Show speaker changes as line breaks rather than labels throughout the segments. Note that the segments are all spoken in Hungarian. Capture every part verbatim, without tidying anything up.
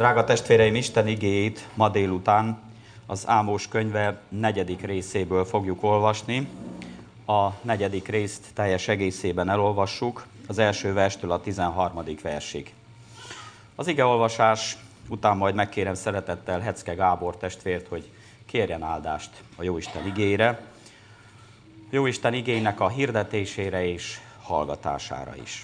Drága testvéreim, Isten igéjét ma délután az Ámós könyve negyedik részéből fogjuk olvasni. A negyedik részt teljes egészében elolvassuk, az első verstől a tizenharmadik versig. Az igeolvasás után majd megkérem szeretettel Hecke Gábor testvért, hogy kérjen áldást a Jóisten igéjére, Jóisten igének a hirdetésére és hallgatására is.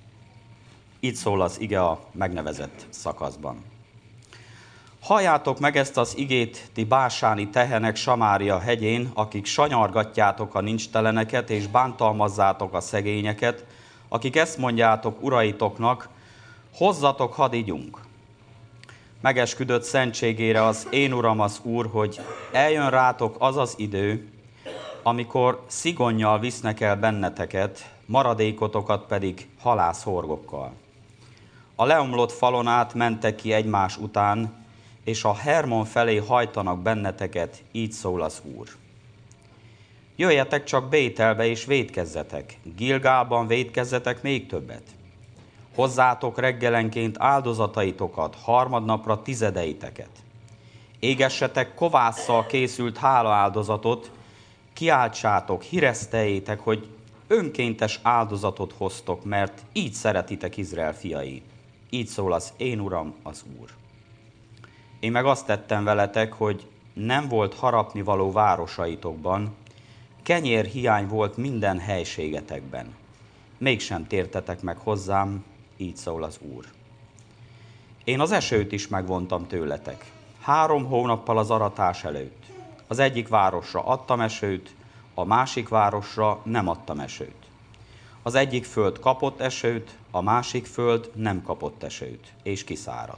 Így szól az ige a megnevezett szakaszban. Halljátok meg ezt az igét, ti básáni tehenek Samária hegyén, akik sanyargatjátok a nincsteleneket, és bántalmazzátok a szegényeket, akik ezt mondjátok uraitoknak, hozzatok, hadd igyunk. Megesküdött szentségére az én uram az Úr, hogy eljön rátok az az idő, amikor szigonnyal visznek el benneteket, maradékotokat pedig halászhorgokkal. A leomlott falon át mentek ki egymás után, és a Hermon felé hajtanak benneteket, így szól az Úr. Jöjjetek csak Bételbe és vétkezzetek, Gilgálban vétkezzetek még többet. Hozzátok reggelenként áldozataitokat, harmadnapra tizedeiteket. Égessetek kovásszal készült hálaáldozatot, kiáltsátok, híreszteljétek, hogy önkéntes áldozatot hoztok, mert így szeretitek Izrael fiai. Így szól az én uram, az Úr. Én meg azt tettem veletek, hogy nem volt harapnivaló városaitokban, kenyér hiány volt minden helységetekben. Mégsem tértetek meg hozzám, így szól az Úr. Én az esőt is megvontam tőletek, három hónappal az aratás előtt. Az egyik városra adtam esőt, a másik városra nem adtam esőt. Az egyik föld kapott esőt, a másik föld nem kapott esőt, és kiszáradt.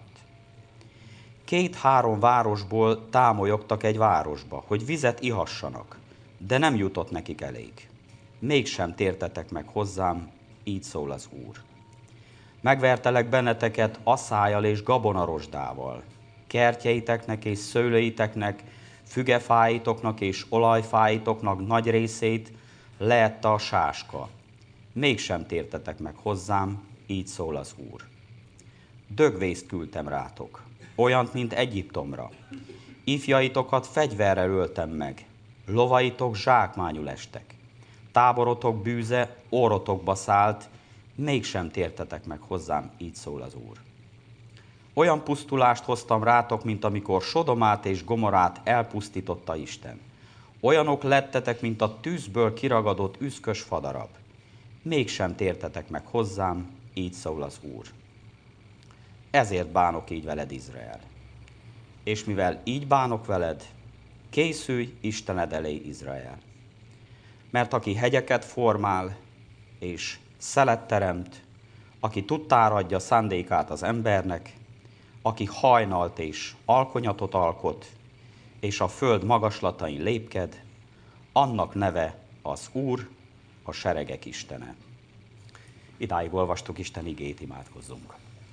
Két-három városból támolyogtak egy városba, hogy vizet ihassanak, de nem jutott nekik elég. Mégsem tértetek meg hozzám, így szól az Úr. Megvertelek benneteket aszályal és gabonarosdával, kertjeiteknek és szőlőiteknek, fügefáitoknak és olajfáitoknak nagy részét leette a sáska. Mégsem tértetek meg hozzám, így szól az Úr. Dögvészt küldtem rátok, olyant, mint Egyiptomra. Ifjaitokat fegyverrel öltem meg, lovaitok zsákmányul estek. Táborotok bűze orrotokba szállt, mégsem tértetek meg hozzám, így szól az Úr. Olyan pusztulást hoztam rátok, mint amikor Sodomát és Gomorát elpusztította Isten. Olyanok lettetek, mint a tűzből kiragadott üszkös fadarab. Mégsem tértetek meg hozzám, így szól az Úr. Ezért bánok így veled, Izrael. És mivel így bánok veled, készülj Istened elé, Izrael. Mert aki hegyeket formál, és szelet teremt, aki tudtára adja szándékát az embernek, aki hajnalt és alkonyatot alkot, és a föld magaslatain lépked, annak neve az Úr, a seregek Istene. Idáig olvastuk Isten igét, imádkozzunk.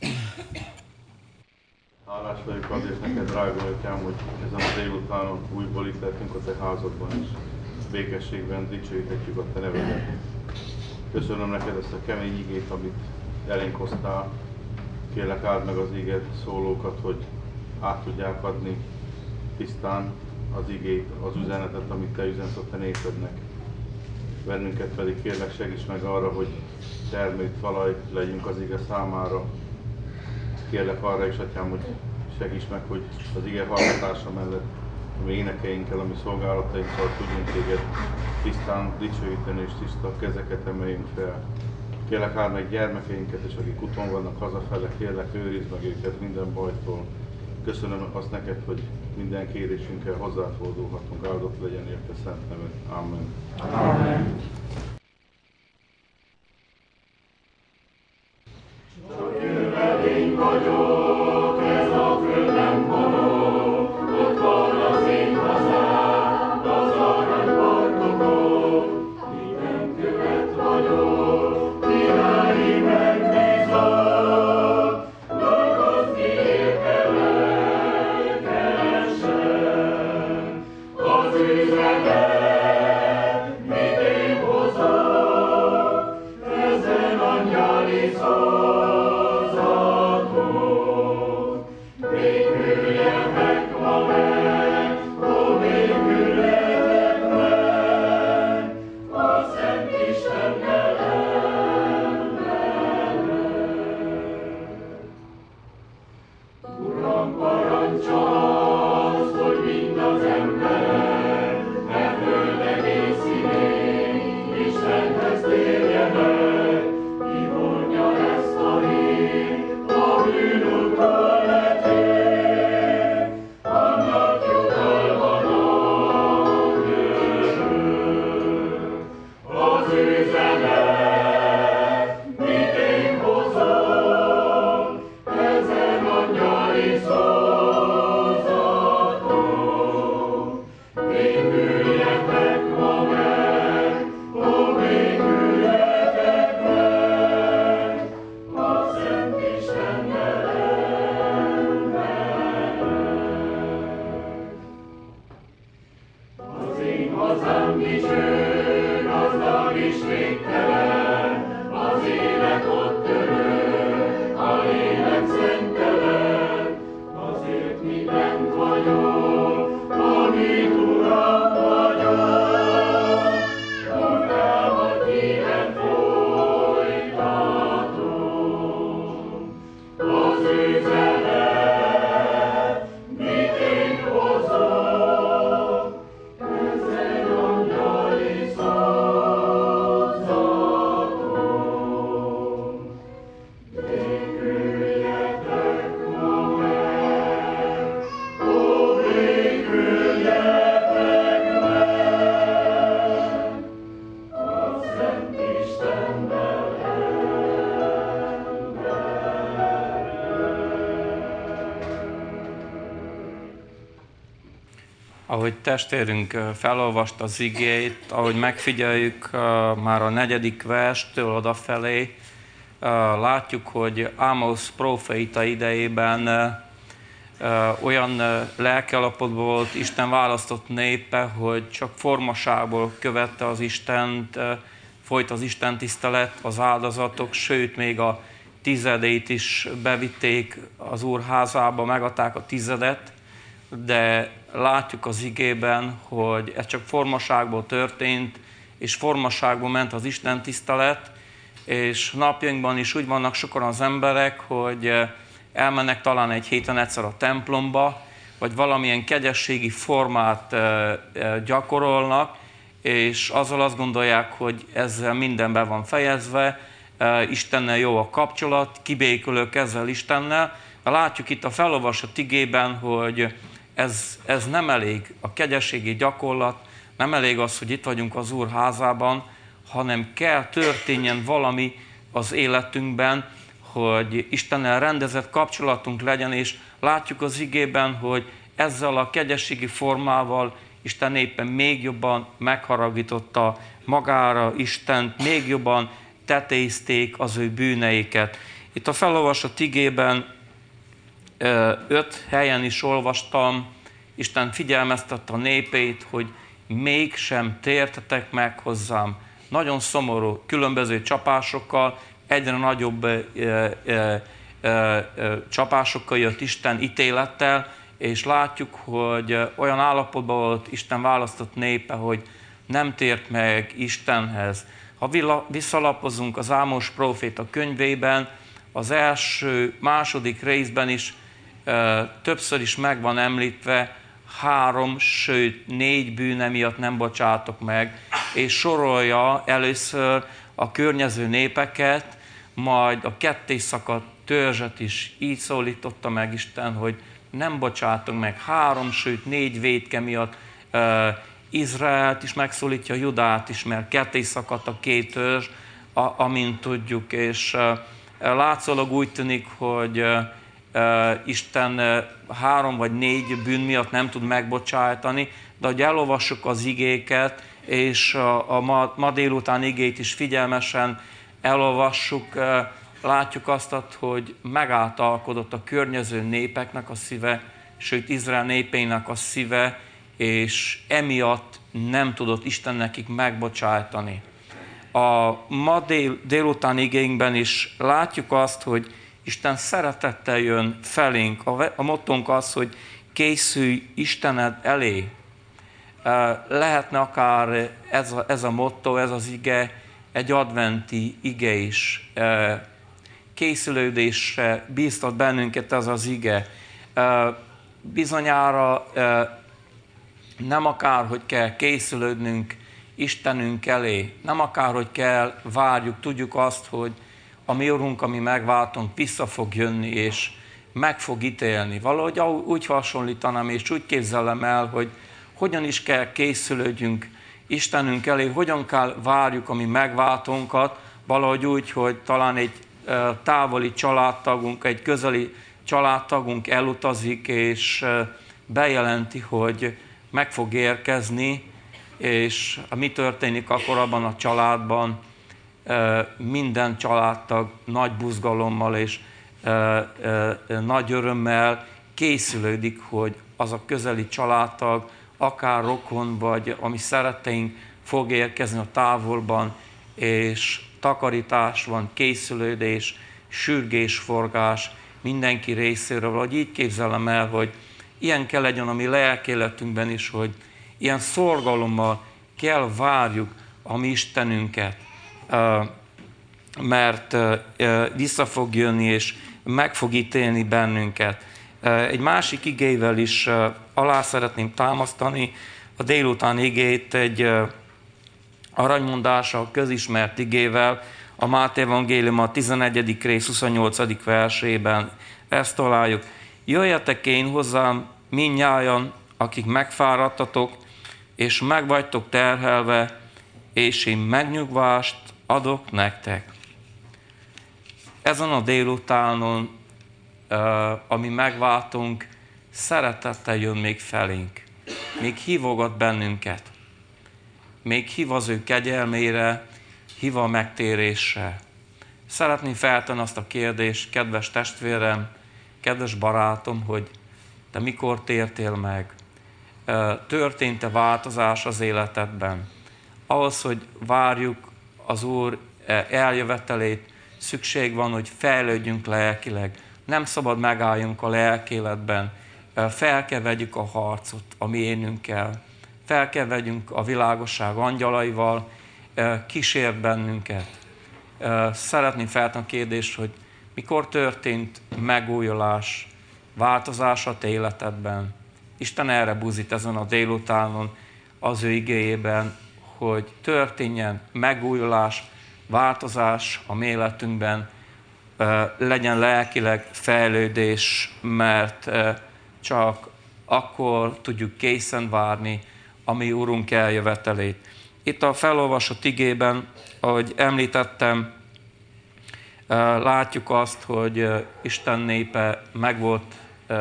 Hálás vagyok azért neked, drága Atyám, hogy ezen a délutánon újból itt lehetünk a te házadban, és békességben dicsőíthetjük a te nevedet. Köszönöm neked ezt a kemény igét, amit elénk hoztál. Kérlek, áld meg az igét szólókat, hogy át tudják adni tisztán az igét, az üzenetet, amit te üzensz a te népednek. Bennünket pedig kérlek, segíts meg arra, hogy termőt talaj legyünk az ige számára. Kérlek arra is, Atyám, hogy segíts meg, hogy az ige hallgatása mellett a mi énekeinkkel, a mi szolgálatainkkal tudjunk téged tisztán dicsőíteni és tiszta kezeket emeljünk fel. Kérlek, áld meg gyermekeinket, és akik úton vannak hazafele, kérlek, őrizd meg őket minden bajtól. Köszönöm azt neked, hogy minden kérésünkkel hozzáfordulhatunk, áldott legyen érte szent neved. Amen.
Amen. Csak jövevény vagyok, ez a föld nem való, ott van az én hazám, az aranypartokon. Minden követ vagyok, királyi megbízott, dolgozni értelek, keresem az üzenet, mit én hozok, ezen angyali szózaton.
Ahogy testvérünk felolvasta az igét, ahogy megfigyeljük már a negyedik verstől odafelé, látjuk, hogy Ámosz próféta idejében olyan lelkiállapotban volt Isten választott népe, hogy csak formaságból követte az Istent, folyt az Isten tisztelet, az áldozatok, sőt még a tizedét is bevitték az Úr házába, megadták a tizedet, de látjuk az igében, hogy ez csak formaságból történt, és formaságból ment az Isten tisztelet, és napjainkban is úgy vannak sokan az emberek, hogy elmennek talán egy héten egyszer a templomba, vagy valamilyen kegyességi formát gyakorolnak, és azzal azt gondolják, hogy ezzel minden be van fejezve, Istennel jó a kapcsolat, kibékülök ezzel Istennel. Látjuk itt a felolvasott igében, hogy Ez, ez nem elég, a kegyességi gyakorlat, nem elég az, hogy itt vagyunk az Úr házában, hanem kell történjen valami az életünkben, hogy Istennel rendezett kapcsolatunk legyen, és látjuk az igében, hogy ezzel a kegyességi formával Isten éppen még jobban megharagította magára Istent, még jobban tetézték az ő bűneiket. Itt a felolvasott igében öt helyen is olvastam, Isten figyelmeztette a népét, hogy mégsem tértetek meg hozzám. Nagyon szomorú, különböző csapásokkal, egyre nagyobb ö, ö, ö, ö, csapásokkal jött Isten ítélettel, és látjuk, hogy olyan állapotban volt Isten választott népe, hogy nem tért meg Istenhez. Ha visszalapozunk az Ámos próféta könyvében, az első, második részben is többször is meg van említve, három, sőt négy bűne miatt nem bocsátok meg, és sorolja először a környező népeket, majd a ketté szakadt törzset is így szólította meg Isten, hogy nem bocsátok meg. Három, sőt négy vétke miatt uh, Izraelt is megszólítja, Judát is, mert ketté szakadt a két törzs, a, amint tudjuk, és uh, látszólag úgy tűnik, hogy uh, Uh, Isten uh, három vagy négy bűn miatt nem tud megbocsájtani, de hogy elolvassuk az igéket, és a, a ma, ma délután igét is figyelmesen elolvassuk, uh, látjuk azt, hogy megáltalkodott a környező népeknek a szíve, sőt Izrael népeinek a szíve, és emiatt nem tudott Isten nekik megbocsájtani. A ma dél, délután igénkben is látjuk azt, hogy Isten szeretettel jön felénk. A mottónk az, hogy készülj Istened elé. Lehetne akár ez a, ez a motto, ez az ige, egy adventi ige is. Készülődésre bíztat bennünket ez az ige. Bizonyára nem akár, hogy kell készülődnünk Istenünk elé. Nem akár, hogy kell várjuk, tudjuk azt, hogy a mi Urunk, ami megváltunk, vissza fog jönni, és meg fog ítélni. Valahogy úgy hasonlítanám, és úgy képzelem el, hogy hogyan is kell készülődjünk Istenünk elé, hogyan kell várjuk a mi megváltónkat, valahogy úgy, hogy talán egy távoli családtagunk, egy közeli családtagunk elutazik, és bejelenti, hogy meg fog érkezni, és mi történik akkor abban a családban, minden családtag nagy buzgalommal és nagy örömmel készülődik, hogy az a közeli családtag, akár rokon, vagy a mi szeretteink fog érkezni a távolban, és takarítás van, készülődés, sürgésforgás mindenki részéről. Vagy így képzelem el, hogy ilyen kell legyen a mi lelkéletünkben is, hogy ilyen szorgalommal kell várjuk a mi Istenünket, mert vissza fog jönni, és meg fog ítélni bennünket. Egy másik igével is alá szeretném támasztani a délután igét egy aranymondása, közismert igével, a Máté evangélium a tizenegyedik rész huszonnyolcadik versében. Ezt találjuk. Jöjjetek én hozzám mindnyájan, akik megfáradtatok, és megvagytok terhelve, és én megnyugvást adok nektek. Ezen a délutánon, ami megváltunk, szeretettel jön még felénk. Még hívogat bennünket. Még hív az ő kegyelmére, hív a megtérésre. Szeretném feltenni azt a kérdést, kedves testvérem, kedves barátom, hogy te mikor tértél meg? Történt-e változás az életedben? Ahhoz, hogy várjuk az Úr eljövetelét, szükség van, hogy fejlődjünk lelkileg. Nem szabad megálljunk a lelkéletben. Fel kell vegyük a harcot a mi énünkkel. Fel kell vegyünk a világosság angyalaival, kísért bennünket. Szeretném feltenni a kérdést, hogy mikor történt megújulás, változás a te életedben. Isten erre buzít ezen a délutánon az ő igéjében, hogy történjen megújulás, változás a mi életünkben, legyen lelkileg fejlődés, mert csak akkor tudjuk készen várni a mi Úrunk eljövetelét. Itt a felolvasott igében, ahogy említettem, látjuk azt, hogy Isten népe meg volt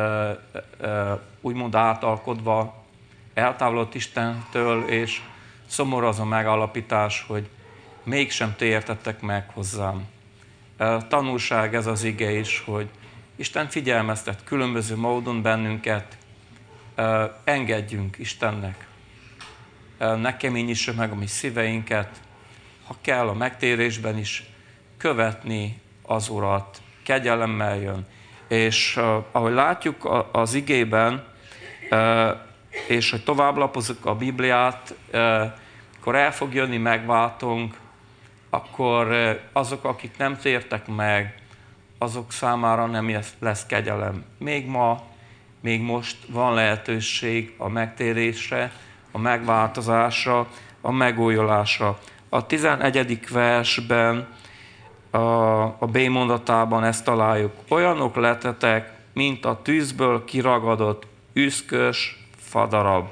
úgymond átalkodva, eltávolodott Istentől, és szomorú az a megállapítás, hogy mégsem tértettek meg hozzám. Tanulság ez az ige is, hogy Isten figyelmeztet különböző módon bennünket, engedjünk Istennek. Ne keményítse meg a mi szíveinket, ha kell a megtérésben is követni az Urat, kegyelemmel jön. És ahogy látjuk az igében, és hogy tovább lapozunk a Bibliát, akkor el fog jönni megváltónk, akkor azok, akik nem tértek meg, azok számára nem lesz kegyelem. Még ma, még most van lehetőség a megtérésre, a megváltozásra, a megújulásra. A tizenegyedik versben, a, a B mondatában ezt találjuk. Olyanok lettetek, mint a tűzből kiragadott üszkös fadarab.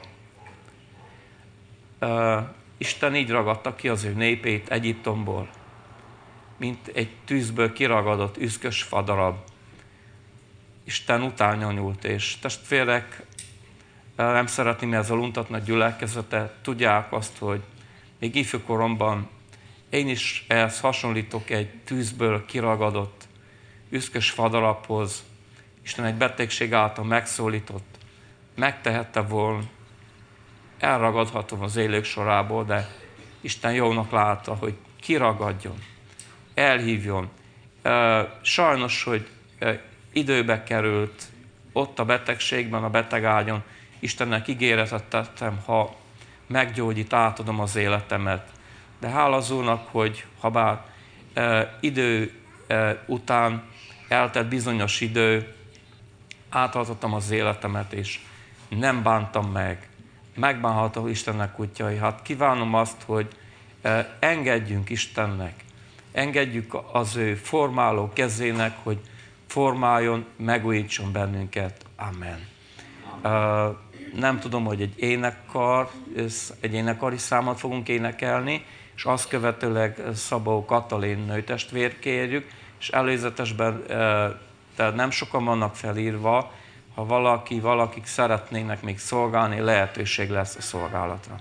Uh, Isten így ragadta ki az ő népét Egyiptomból, mint egy tűzből kiragadott üszkös fadarab. Isten utána nyúlt, és testvérek, nem szeretném ezzel untatni a gyülekezetet, tudják azt, hogy még ifjúkoromban én is ehhez hasonlítok egy tűzből kiragadott üszkös fadarabhoz. Isten egy betegség által megszólított, megtehette volna, elragadhatom az élők sorából, de Isten jónak látta, hogy kiragadjon, elhívjon. Sajnos, hogy időbe került ott a betegségben, a betegágyon, Istennek ígéretet tettem, ha meggyógyít, átadom az életemet. De hála az Úrnak, hogy ha bár e, idő e, után eltett bizonyos idő, átadhattam az életemet, és nem bántam meg. Megbánhatom Istennek útjai. Hát kívánom azt, hogy e, engedjünk Istennek, engedjük az ő formáló kezének, hogy formáljon, megújítson bennünket. Amen. Uh, nem tudom, hogy egy énekkar, egy énekkari számot fogunk énekelni, és azt követőleg Szabó Katalin nőtestvér kérjük, és előzetesben uh, tehát nem sokan vannak felírva, ha valaki, valakik szeretnének még szolgálni, lehetőség lesz a szolgálatra.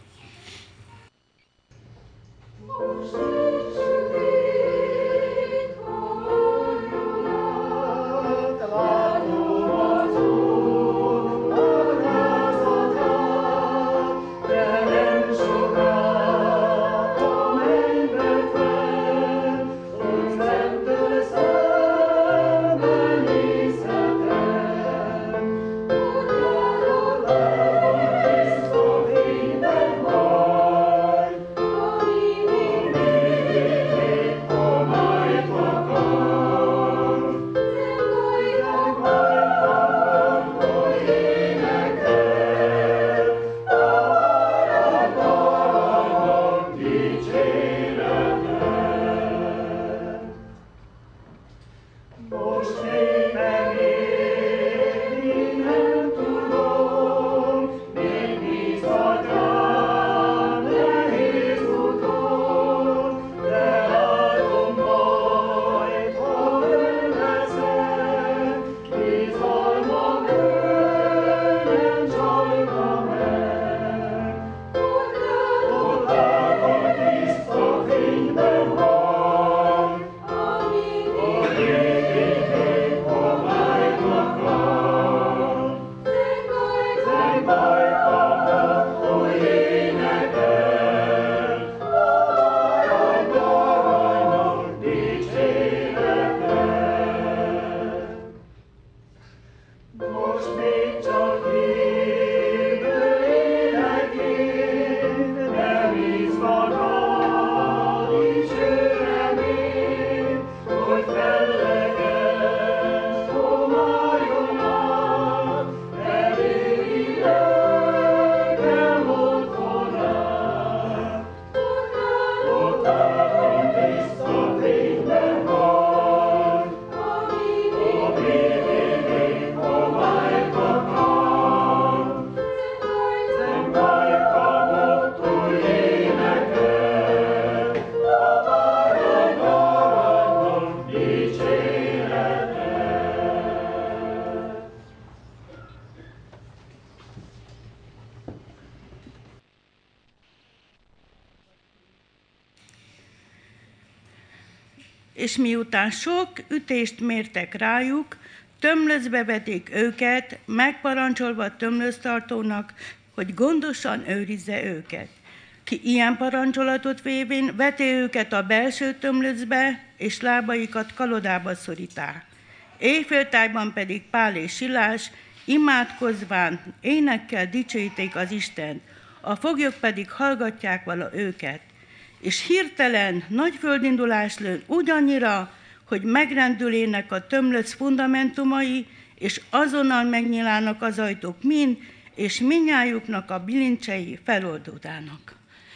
És miután sok ütést mértek rájuk, tömlöcbe veték őket, megparancsolva a tömlöctartónak, hogy gondosan őrizze őket. Ki ilyen parancsolatot vévén veti őket a belső tömlöcbe, és lábaikat kalodába szorítá. Éjféltájban pedig Pál és Silás imádkozván énekkel dicsőíték az Istent, a foglyok pedig hallgatják vala őket. És hirtelen nagy földindulás lőn ugyannyira, hogy megrendülének a tömlöc fundamentumai, és azonnal megnyílának az ajtók mind, és mindnyájuknak a bilincsei feloldódának.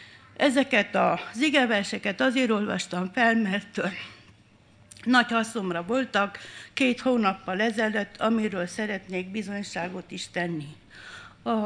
Ezeket az igeverseket azért olvastam fel, mert nagy hasznomra voltak két hónappal ezelőtt, amiről szeretnék bizonyságot is tenni. A,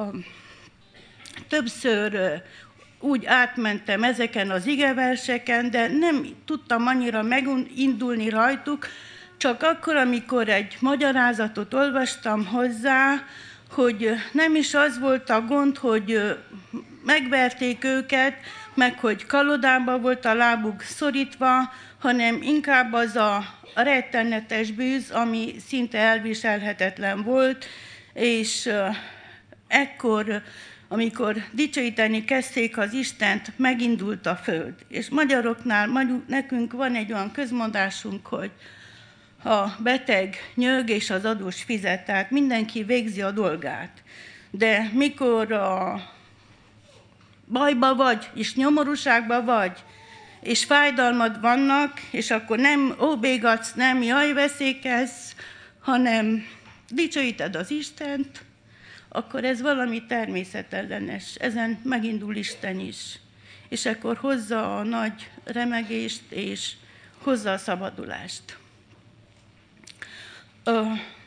többször úgy átmentem ezeken az igeverseken, de nem tudtam annyira megindulni rajtuk, csak akkor, amikor egy magyarázatot olvastam hozzá, hogy nem is az volt a gond, hogy megverték őket, meg hogy kalodába volt a lábuk szorítva, hanem inkább az a rettenetes bűz, ami szinte elviselhetetlen volt, és ekkor, amikor dicsőíteni kezdték az Istent, megindult a föld. És magyaroknál, nekünk van egy olyan közmondásunk, hogy a beteg nyög és az adós fizet, tehát mindenki végzi a dolgát. De mikor a bajba vagy, és nyomorúságba vagy, és fájdalmad vannak, és akkor nem óbégatsz, nem jaj veszékelsz, hanem dicsőíted az Istent, akkor ez valami természetellenes. Ezen megindul Isten is. És akkor hozza a nagy remegést, és hozza a szabadulást. Ö,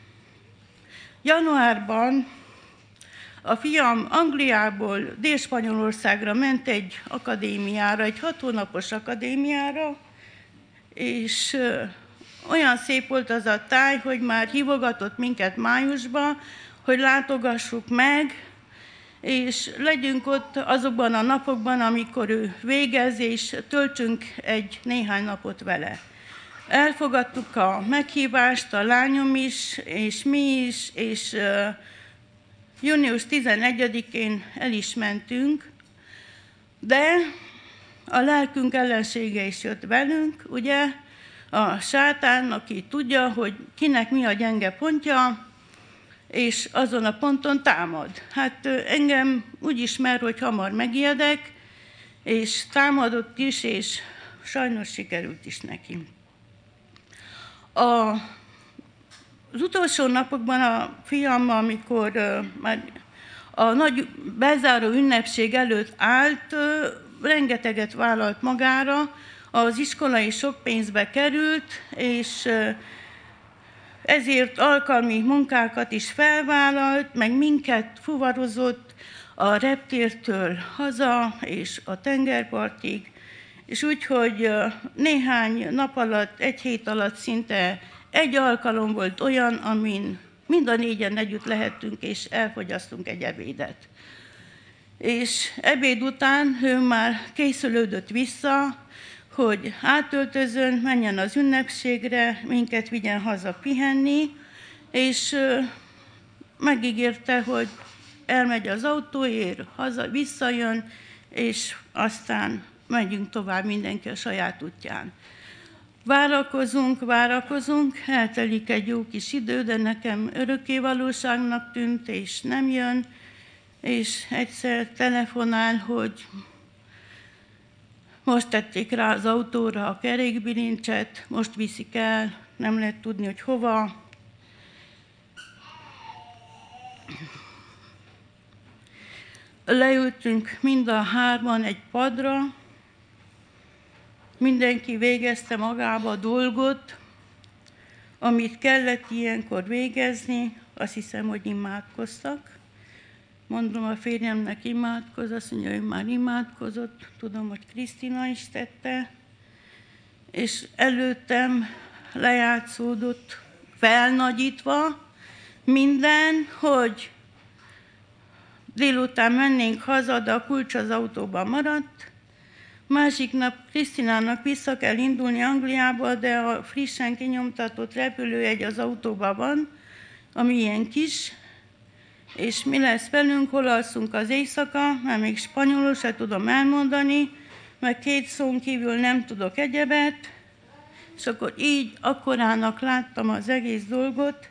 januárban a fiam Angliából Dél-Spanyolországra ment egy akadémiára, egy hat hónapos akadémiára, és ö, olyan szép volt az a táj, hogy már hívogatott minket májusban, hogy látogassuk meg, és legyünk ott azokban a napokban, amikor ő végez, és töltsünk egy néhány napot vele. Elfogadtuk a meghívást, a lányom is, és mi is, és uh, június tizenegyedikén el is mentünk, de a lelkünk ellensége is jött velünk, ugye, a sátán, aki tudja, hogy kinek mi a gyenge pontja, és azon a ponton támad. Hát engem úgy ismer, hogy hamar megijedek, és támadott is, és sajnos sikerült is neki. A, az utolsó napokban a fiammal, amikor uh, már a nagy bezáró ünnepség előtt állt, uh, rengeteget vállalt magára, az iskolai sok pénzbe került, és uh, ezért alkalmi munkákat is felvállalt, meg minket fuvarozott a reptértől haza és a tengerpartig, és úgy, hogy néhány nap alatt, egy hét alatt szinte egy alkalom volt olyan, amin mind a négyen együtt lehettünk, és elfogyasztunk egy ebédet. És ebéd után ő már készülődött vissza, hogy átöltözön, menjen az ünnepségre, minket vigyen haza pihenni, és megígérte, hogy elmegy az autóért, haza visszajön, és aztán megyünk tovább mindenki a saját útján. Várakozunk, várakozunk, eltelik egy jó kis idő, de nekem örökké valóságnak tűnt, és nem jön, és egyszer telefonál, hogy most tették rá az autóra a kerékbilincset, most viszik el, nem lehet tudni, hogy hova. Leültünk mind a hárman egy padra, mindenki végezte magába a dolgot, amit kellett ilyenkor végezni, azt hiszem, hogy imádkoztak. Mondom a férjemnek, imádkoz, azt mondja, hogy már imádkozott, tudom, hogy Krisztina is tette, és előttem lejátszódott, felnagyítva minden, hogy délután mennénk haza, de a kulcs az autóban maradt. Másik nap Krisztinának vissza kell indulni Angliába, de a frissen kinyomtatott repülőjegy az autóban van, ami ilyen kis, és mi lesz velünk, hol alszunk az éjszaka, mert még spanyolul se tudom elmondani, meg két szón kívül nem tudok egyebet, és akkor így akkorának láttam az egész dolgot,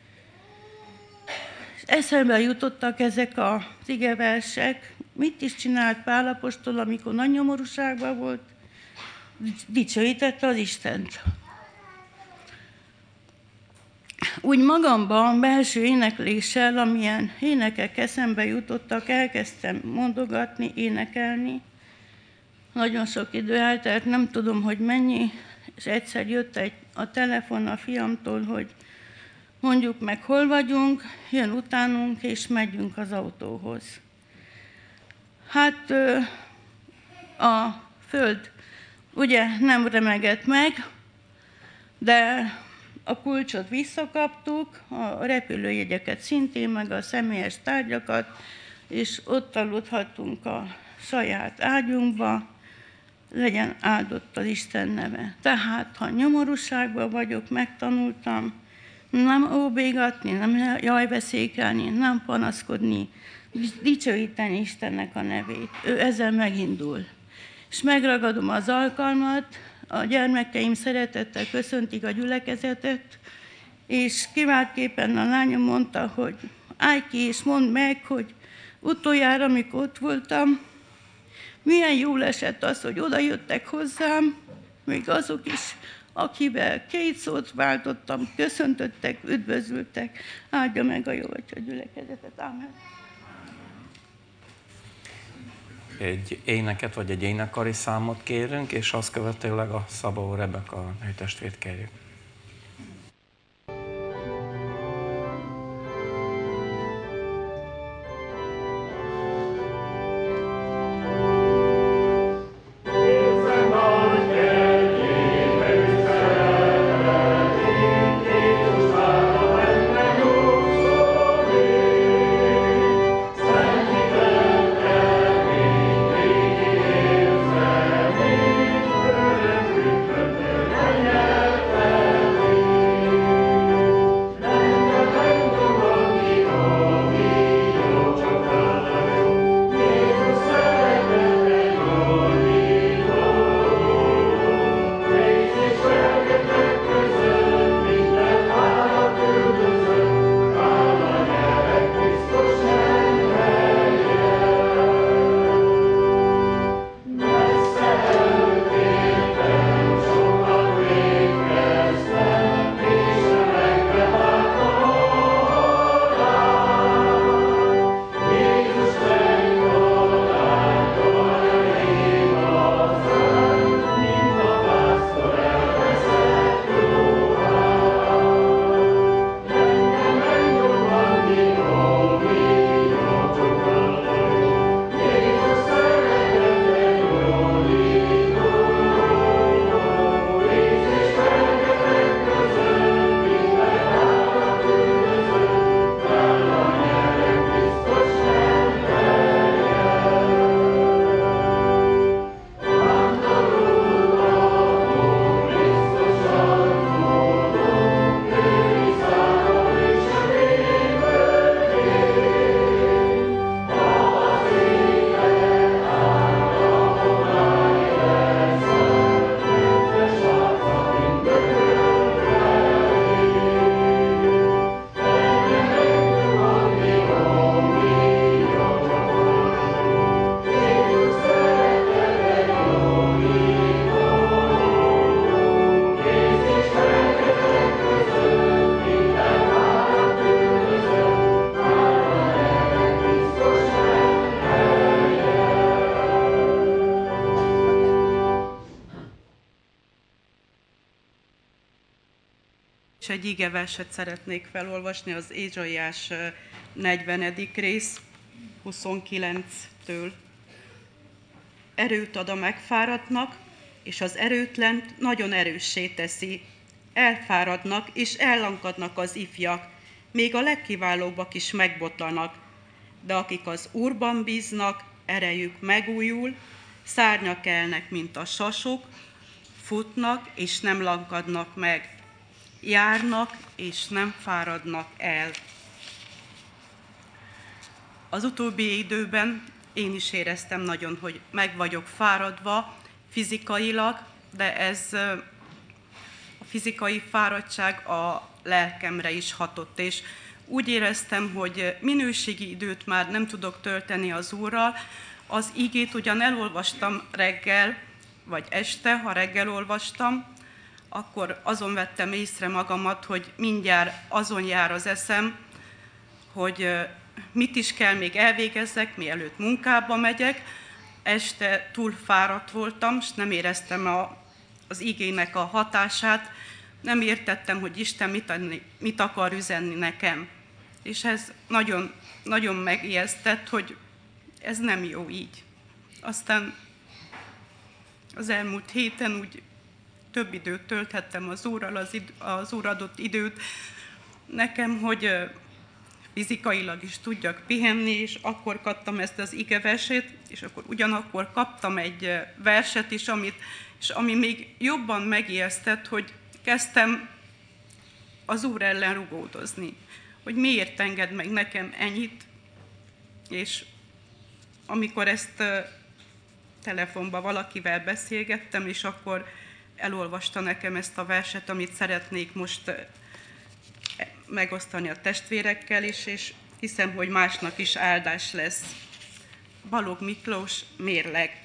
és eszembe jutottak ezek az igeversek, mit is csinált Pál apostol, amikor nagy nyomorúságban volt, dicsőítette az Istent. Úgy magamban belső énekléssel, amilyen énekek eszembe jutottak, elkezdtem mondogatni, énekelni. Nagyon sok idő eltelt, nem tudom, hogy mennyi, és egyszer jött egy, a telefon a fiamtól, hogy mondjuk meg, hol vagyunk, jön utánunk, és megyünk az autóhoz. Hát a föld ugye nem remegett meg, de a kulcsot visszakaptuk, a repülőjegyeket szintén, meg a személyes tárgyakat, és ott aludhatunk a saját ágyunkba, legyen áldott az Isten neve. Tehát, ha nyomorúságban vagyok, megtanultam nem óbégatni, nem jajveszékelni, nem panaszkodni, dicsőíteni Istennek a nevét. Ő ezzel megindul. És megragadom az alkalmat, a gyermekeim szeretettel köszöntik a gyülekezetet, és kiváltképpen a lányom mondta, hogy állj ki és mondd meg, hogy utoljára, amikor ott voltam, milyen jól esett az, hogy oda jöttek hozzám, még azok is, akivel két szót váltottam, köszöntöttek, üdvözültek, áldja meg a jó Atya gyülekezetet. Ámen.
Egy éneket vagy egy énekkari számot kérünk, és azt követőleg a Szabó Rebeka nőtestvért kérjük.
egy igeverset szeretnék felolvasni, az Ézsaiás negyvenedik rész, huszonkilenctől. Erőt ad a megfáradtnak, és az erőtlent nagyon erőssé teszi. Elfáradnak és ellankadnak az ifjak, még a legkiválóbbak is megbotlanak. De akik az Úrban bíznak, erejük megújul, szárnyak elnek, mint a sasok, futnak és nem lankadnak meg, járnak és nem fáradnak el. Az utóbbi időben én is éreztem nagyon, hogy meg vagyok fáradva fizikailag, de ez a fizikai fáradtság a lelkemre is hatott, és úgy éreztem, hogy minőségi időt már nem tudok tölteni az Úrral. Az igét ugyan elolvastam reggel, vagy este, ha reggel olvastam, akkor azon vettem észre magamat, hogy mindjárt azon jár az eszem, hogy mit is kell még elvégezzek, mielőtt munkába megyek. Este túl fáradt voltam, és nem éreztem a, az igének a hatását, nem értettem, hogy Isten mit, mit akar üzenni nekem. És ez nagyon, nagyon megijesztett, hogy ez nem jó így. Aztán az elmúlt héten úgy több időt tölthettem az Úrral, az, id- az Úr adott időt nekem, hogy fizikailag is tudjak pihenni, és akkor kaptam ezt az igeversét, és akkor ugyanakkor kaptam egy verset is, amit, és ami még jobban megijesztett, hogy kezdtem az Úr ellen rugódozni, hogy miért enged meg nekem ennyit, és amikor ezt telefonban valakivel beszélgettem, és akkor elolvasta nekem ezt a verset, amit szeretnék most megosztani a testvérekkel is, és hiszem, hogy másnak is áldás lesz. Balogh Miklós, mérleg.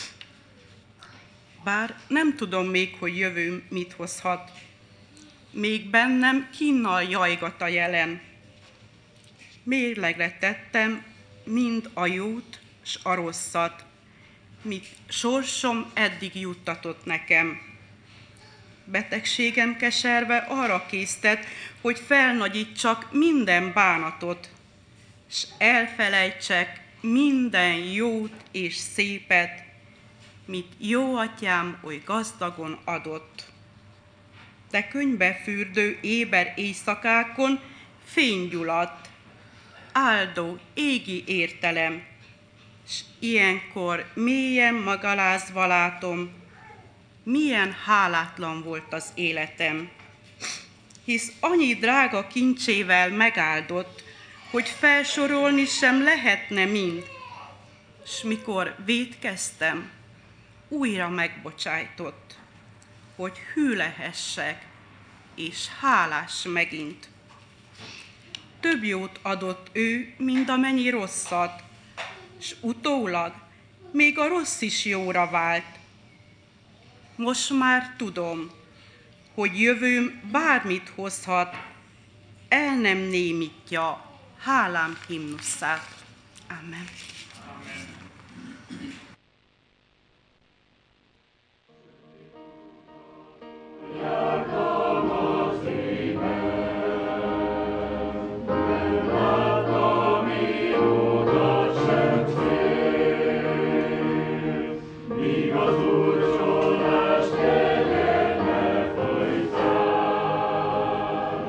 Bár nem tudom még, hogy jövő mit hozhat, még bennem kínnal jajgat a jelen. Mérlegre tettem mind a jót s a rosszat, mit sorsom eddig juttatott nekem. Betegségem keserve arra késztet, hogy felnagyítsak minden bánatot, s elfelejtsek minden jót és szépet, mit jó atyám oly gazdagon adott. De könyvbe fürdő éber éjszakákon fénygyulladt, áldó égi értelem, s ilyenkor mélyen magalázva látom, milyen hálátlan volt az életem. Hisz annyi drága kincsével megáldott, hogy felsorolni sem lehetne mind, s mikor vétkeztem, újra megbocsájtott, hogy hű lehessek, és hálás megint. Több jót adott ő, mint amennyi rosszat, s utólag még a rossz is jóra vált. Most már tudom, hogy jövőm bármit hozhat, el nem némítja hálám himnuszát. Amen.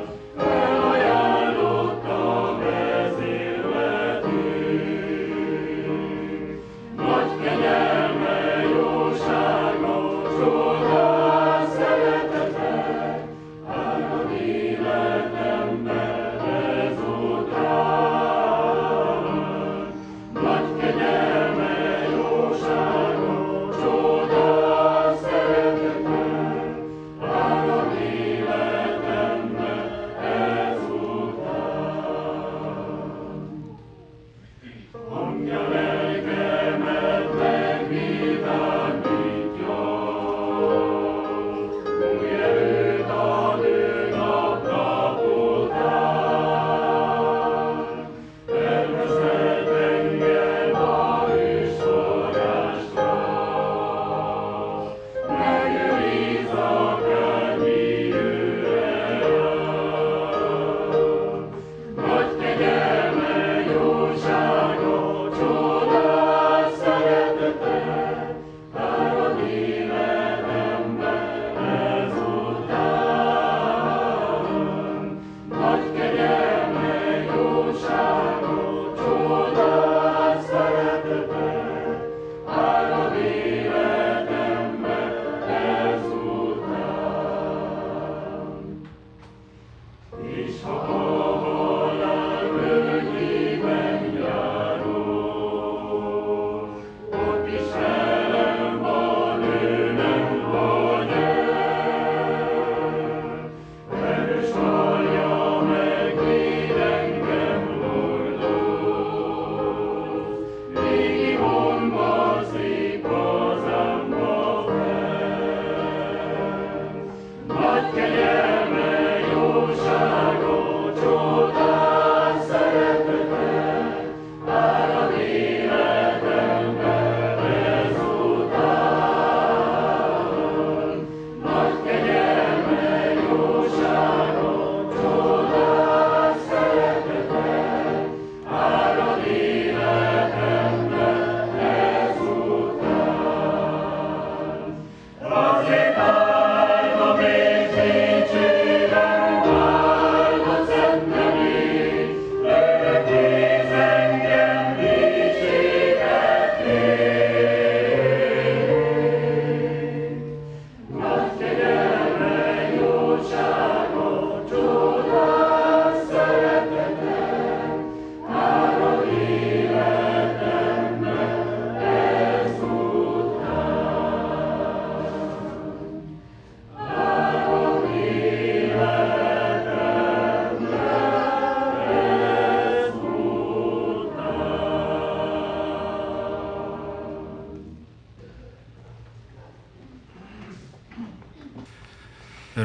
Elajánlottam ez életét,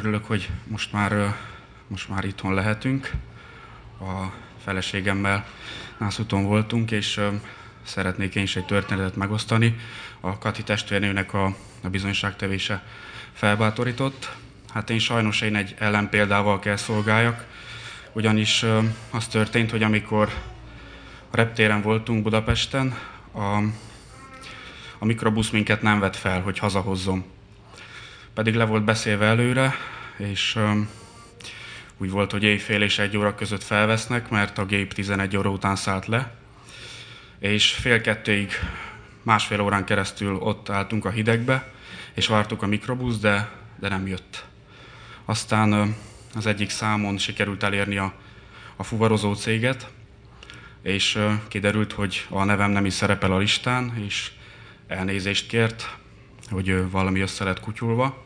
örülök, hogy most már, most már itthon lehetünk. A feleségemmel Nászúton voltunk, és szeretnék én is egy történetet megosztani. A Kati testvérnőnek a, a bizonyságtevése felbátorított. Hát én sajnos én egy ellenpéldával kell szolgáljak, ugyanis az történt, hogy amikor a reptéren voltunk Budapesten, a, a mikrobusz minket nem vett fel, hogy hazahozzon. Pedig le volt beszélve előre, és um, úgy volt, hogy éjfél és egy óra között felvesznek, mert a gép tizenegy óra után szállt le, és fél kettőig, másfél órán keresztül ott álltunk a hidegbe, és vártuk a mikrobusz, de, de nem jött. Aztán um, az egyik számon sikerült elérni a, a fuvarozó céget, és uh, kiderült, hogy a nevem nem is szerepel a listán, és elnézést kért, hogy uh, valami össze lett kutyulva.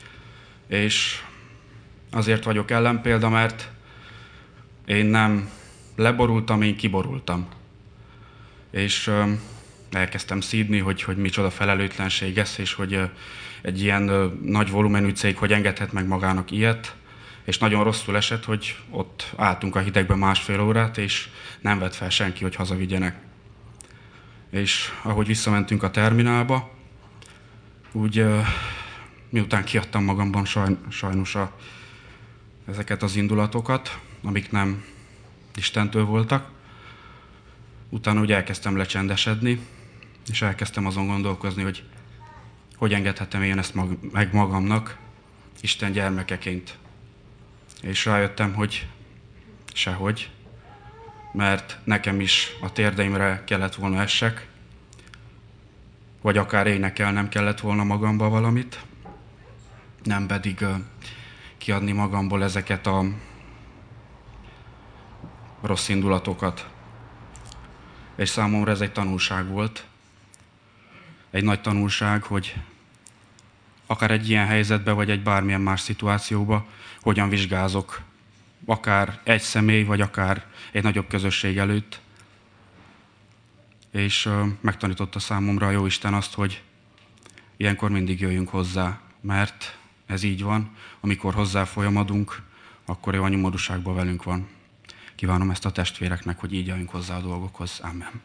És azért vagyok ellenpélda, mert én nem leborultam, én kiborultam. És uh, elkezdtem szídni, hogy, hogy micsoda felelőtlenség ez, és hogy uh, egy ilyen uh, nagy volumenű cég hogy engedhet meg magának ilyet. És nagyon rosszul esett, hogy ott álltunk a hidegben másfél órát, és nem vett fel senki, hogy hazavigyenek. És ahogy visszamentünk a terminálba, úgy uh, miután kiadtam magamban saj, sajnos a, ezeket az indulatokat, amik nem Istentől voltak, utána úgy elkezdtem lecsendesedni, és elkezdtem azon gondolkozni, hogy hogy engedhetem én ezt mag, meg magamnak Isten gyermekeként. És rájöttem, hogy sehogy, mert nekem is a térdeimre kellett volna essek, vagy akár énekelnem kellett volna magamba valamit, nem pedig uh, kiadni magamból ezeket a rossz indulatokat. És számomra ez egy tanulság volt. Egy nagy tanulság, hogy akár egy ilyen helyzetben, vagy egy bármilyen más szituációban hogyan vizsgázok, akár egy személy, vagy akár egy nagyobb közösség előtt. És uh, megtanította számomra a Jóisten azt, hogy ilyenkor mindig jöjjünk hozzá, mert ez így van, amikor hozzá folyamodunk, akkor jó anyumodúságban velünk van. Kívánom ezt a testvéreknek, hogy így jöjjünk hozzá a dolgokhoz. Amen.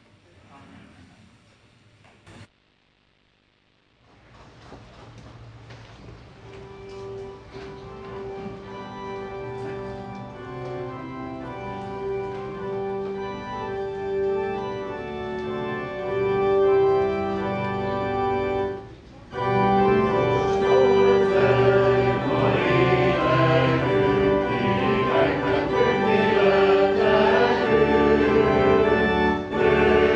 Thank you.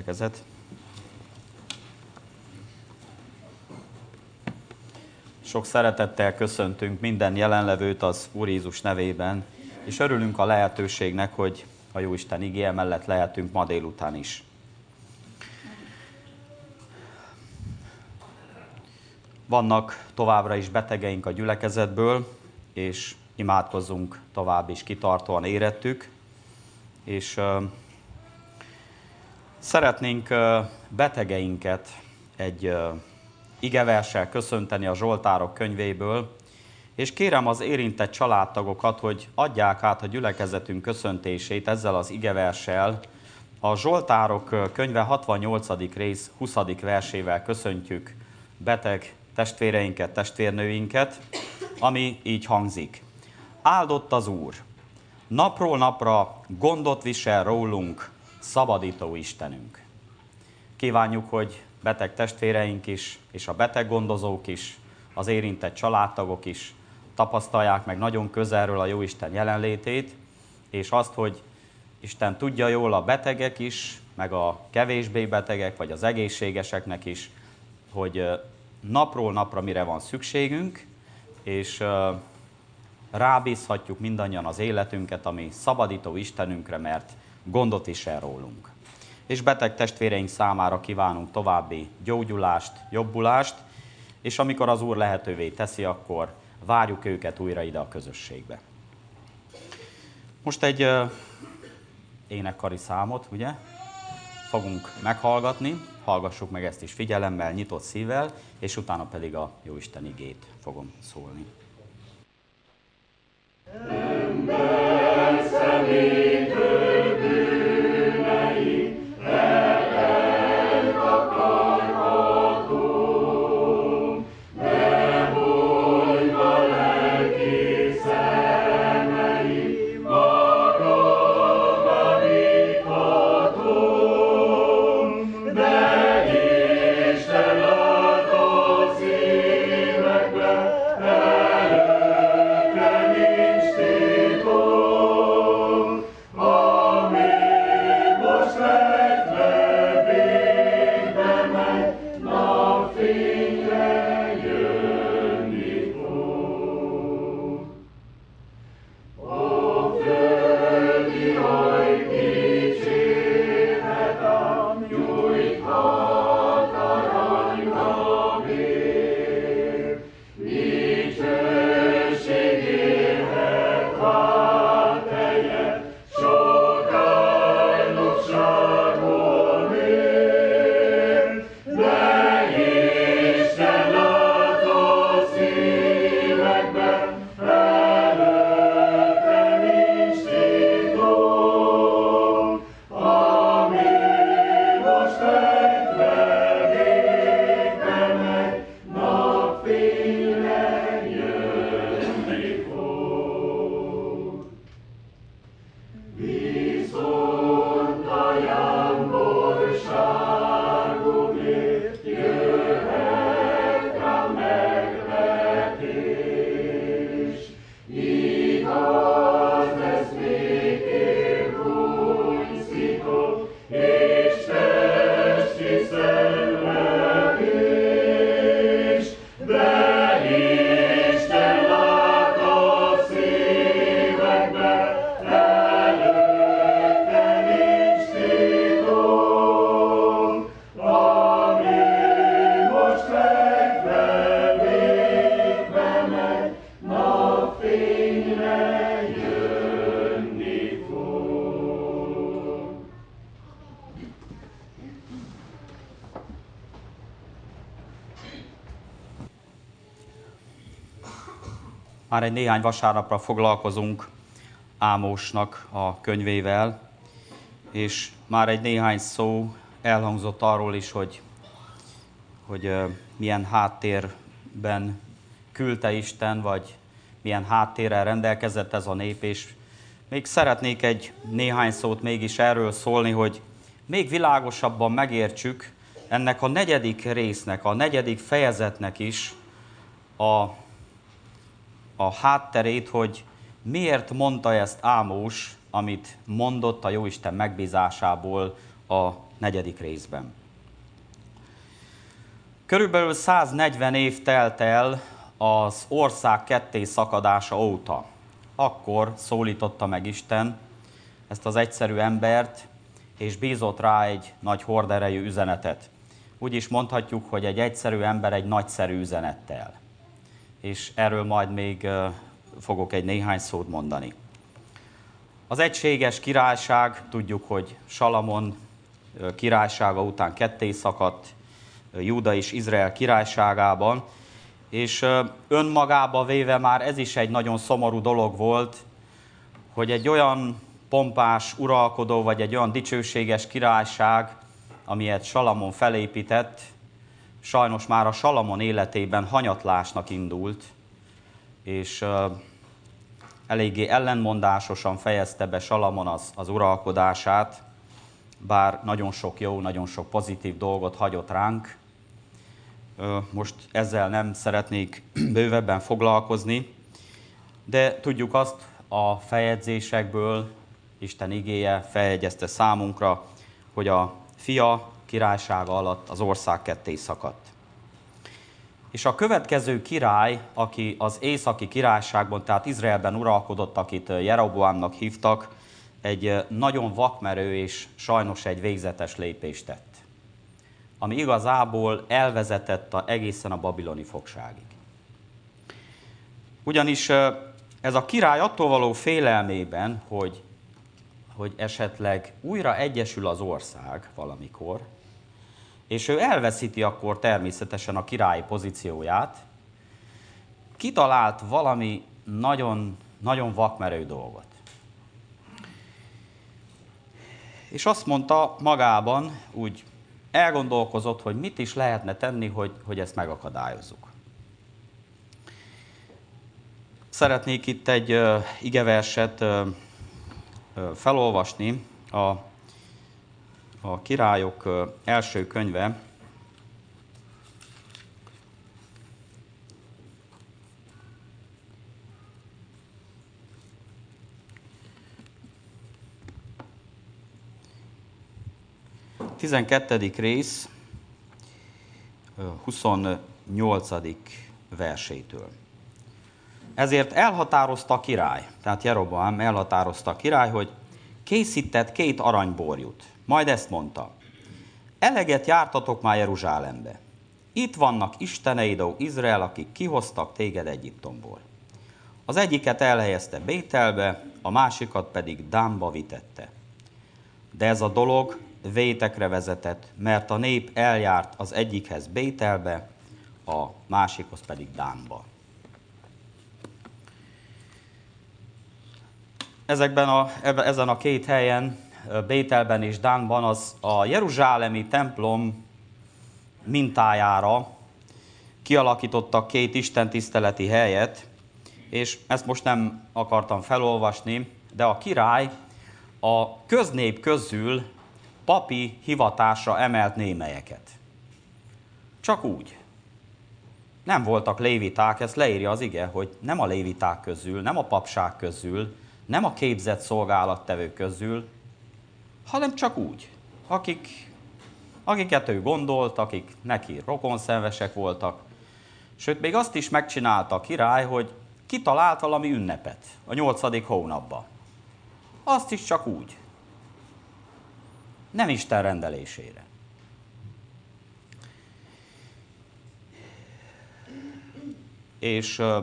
gyülekezet. Sok szeretettel köszöntünk minden jelenlevőt az Úr Jézus nevében, és örülünk a lehetőségnek, hogy a Jóisten igéje mellett lehetünk ma délután is. Vannak továbbra is betegeink a gyülekezetből, és imádkozzunk tovább is kitartóan érettük, és uh, szeretnénk uh, betegeinket egy uh, igeverssel köszönteni a Zsoltárok könyvéből, és kérem az érintett családtagokat, hogy adják át a gyülekezetünk köszöntését ezzel az igeverssel. A Zsoltárok könyve hatvannyolcadik rész huszadik versével köszöntjük beteg testvéreinket, testvérnőinket, ami így hangzik. Áldott az Úr! Napról napra gondot visel rólunk szabadító Istenünk. Kívánjuk, hogy beteg testvéreink is, és a beteg gondozók is, az érintett családtagok is tapasztalják meg nagyon közelről a Jóisten jelenlétét, és azt, hogy Isten tudja jól a betegek is, meg a kevésbé betegek, vagy az egészségeseknek is, hogy napról napra mire van szükségünk, és rábízhatjuk mindannyian az életünket, ami szabadító Istenünkre, mert gondot visel rólunk. És beteg testvéreink számára kívánunk további gyógyulást, jobbulást, és amikor az Úr lehetővé teszi, akkor várjuk őket újra ide a közösségbe. Most egy uh, énekkari számot, ugye, fogunk meghallgatni, hallgassuk meg ezt is figyelemmel, nyitott szívvel, és utána pedig a Jóisten igét fogom szólni.
Ember szemétől bűnei eltakarhatom, de hunyva lelki szemei magamra vighatom, de Isten látó szívekbe előtte nincs titok, ami most legve végbe megy, napfényre jönni fog. A földi haj dicséret ám nyújthat aranyra mér, dicsőségéhez váltelje, sok áldogságból mér, de Isten látó szívekben előtte nincs titok, ami most legve végbe megy, napfényre jönni fog. Viszont a jámborságukért jöhet rá megvetés. Igaz, ez végképp hunyszítok, és testi szenvedés, de Isten lát a szívekbe, előtte nincs titok, ami most legve végbe megy, napfényre jönni fog.
Már egy néhány vasárnapra foglalkozunk Ámósnak a könyvével, és már egy néhány szó elhangzott arról is, hogy, hogy uh, milyen háttérben küldte Isten, vagy milyen háttérrel rendelkezett ez a nép, és még szeretnék egy néhány szót mégis erről szólni, hogy még világosabban megértsük ennek a negyedik résznek, a negyedik fejezetnek is a, a hátterét, hogy miért mondta ezt Ámós, amit mondott a Jóisten megbízásából a negyedik részben. Körülbelül száznegyven év telt el az ország ketté szakadása óta. Akkor szólította meg Isten ezt az egyszerű embert, és bízott rá egy nagy horderejű üzenetet. Úgy is mondhatjuk, hogy egy egyszerű ember egy nagyszerű üzenettel. És erről majd még fogok egy néhány szót mondani. Az egységes királyság, tudjuk, hogy Salamon királysága után ketté szakadt Júda és Izrael királyságában, és önmagába véve már ez is egy nagyon szomorú dolog volt, hogy egy olyan pompás uralkodó, vagy egy olyan dicsőséges királyság, amilyet Salamon felépített, sajnos már a Salamon életében hanyatlásnak indult, és eléggé ellenmondásosan fejezte be Salamon az, az uralkodását, bár nagyon sok jó, nagyon sok pozitív dolgot hagyott ránk. Most ezzel nem szeretnék bővebben foglalkozni, de tudjuk azt a feljegyzésekből, Isten igéje feljegyezte számunkra, hogy a fia királysága alatt az ország ketté szakadt. És a következő király, aki az északi királyságban, tehát Izraelben uralkodott, akit Jeroboamnak hívtak, egy nagyon vakmerő és sajnos egy végzetes lépést tett, ami igazából elvezetett a, egészen a babiloni fogságig. Ugyanis ez a király attól való félelmében, hogy, hogy esetleg újra egyesül az ország valamikor, és ő elveszíti akkor természetesen a királyi pozícióját, kitalált valami nagyon, nagyon vakmerő dolgot. És azt mondta magában, úgy elgondolkozott, hogy mit is lehetne tenni, hogy, hogy ezt megakadályozzuk. Szeretnék itt egy uh, igeverset uh, uh, felolvasni, a, a Királyok uh, első könyve, tizenkettedik rész, huszonnyolcadik versétől. Ezért elhatározta a király, tehát Jeroboam elhatározta a király, hogy készített két aranyborjút. Majd ezt mondta: eleget jártatok már Jeruzsálembe. Itt vannak isteneid, ó Izrael, akik kihoztak téged Egyiptomból. Az egyiket elhelyezte Bételbe, a másikat pedig Dánba vitette. De ez a dolog vétekre vezetett, mert a nép eljárt az egyikhez Bételbe, a másikhoz pedig Dánba. Ezekben a, ezen a két helyen, Bételben és Dánban az a jeruzsálemi templom mintájára kialakítottak két istentiszteleti helyet, és ezt most nem akartam felolvasni, de a király a köznép közül papi hivatásra emelt némelyeket. Csak úgy. Nem voltak léviták, ezt leírja az ige, hogy nem a léviták közül, nem a papság közül, nem a képzett szolgálattevők közül, hanem csak úgy, akik, akiket ő gondolt, akik neki rokonszenvesek voltak. Sőt, még azt is megcsinálta a király, hogy kitalált valami ünnepet a nyolcadik hónapban. Azt is csak úgy. Nem Isten rendelésére. És uh,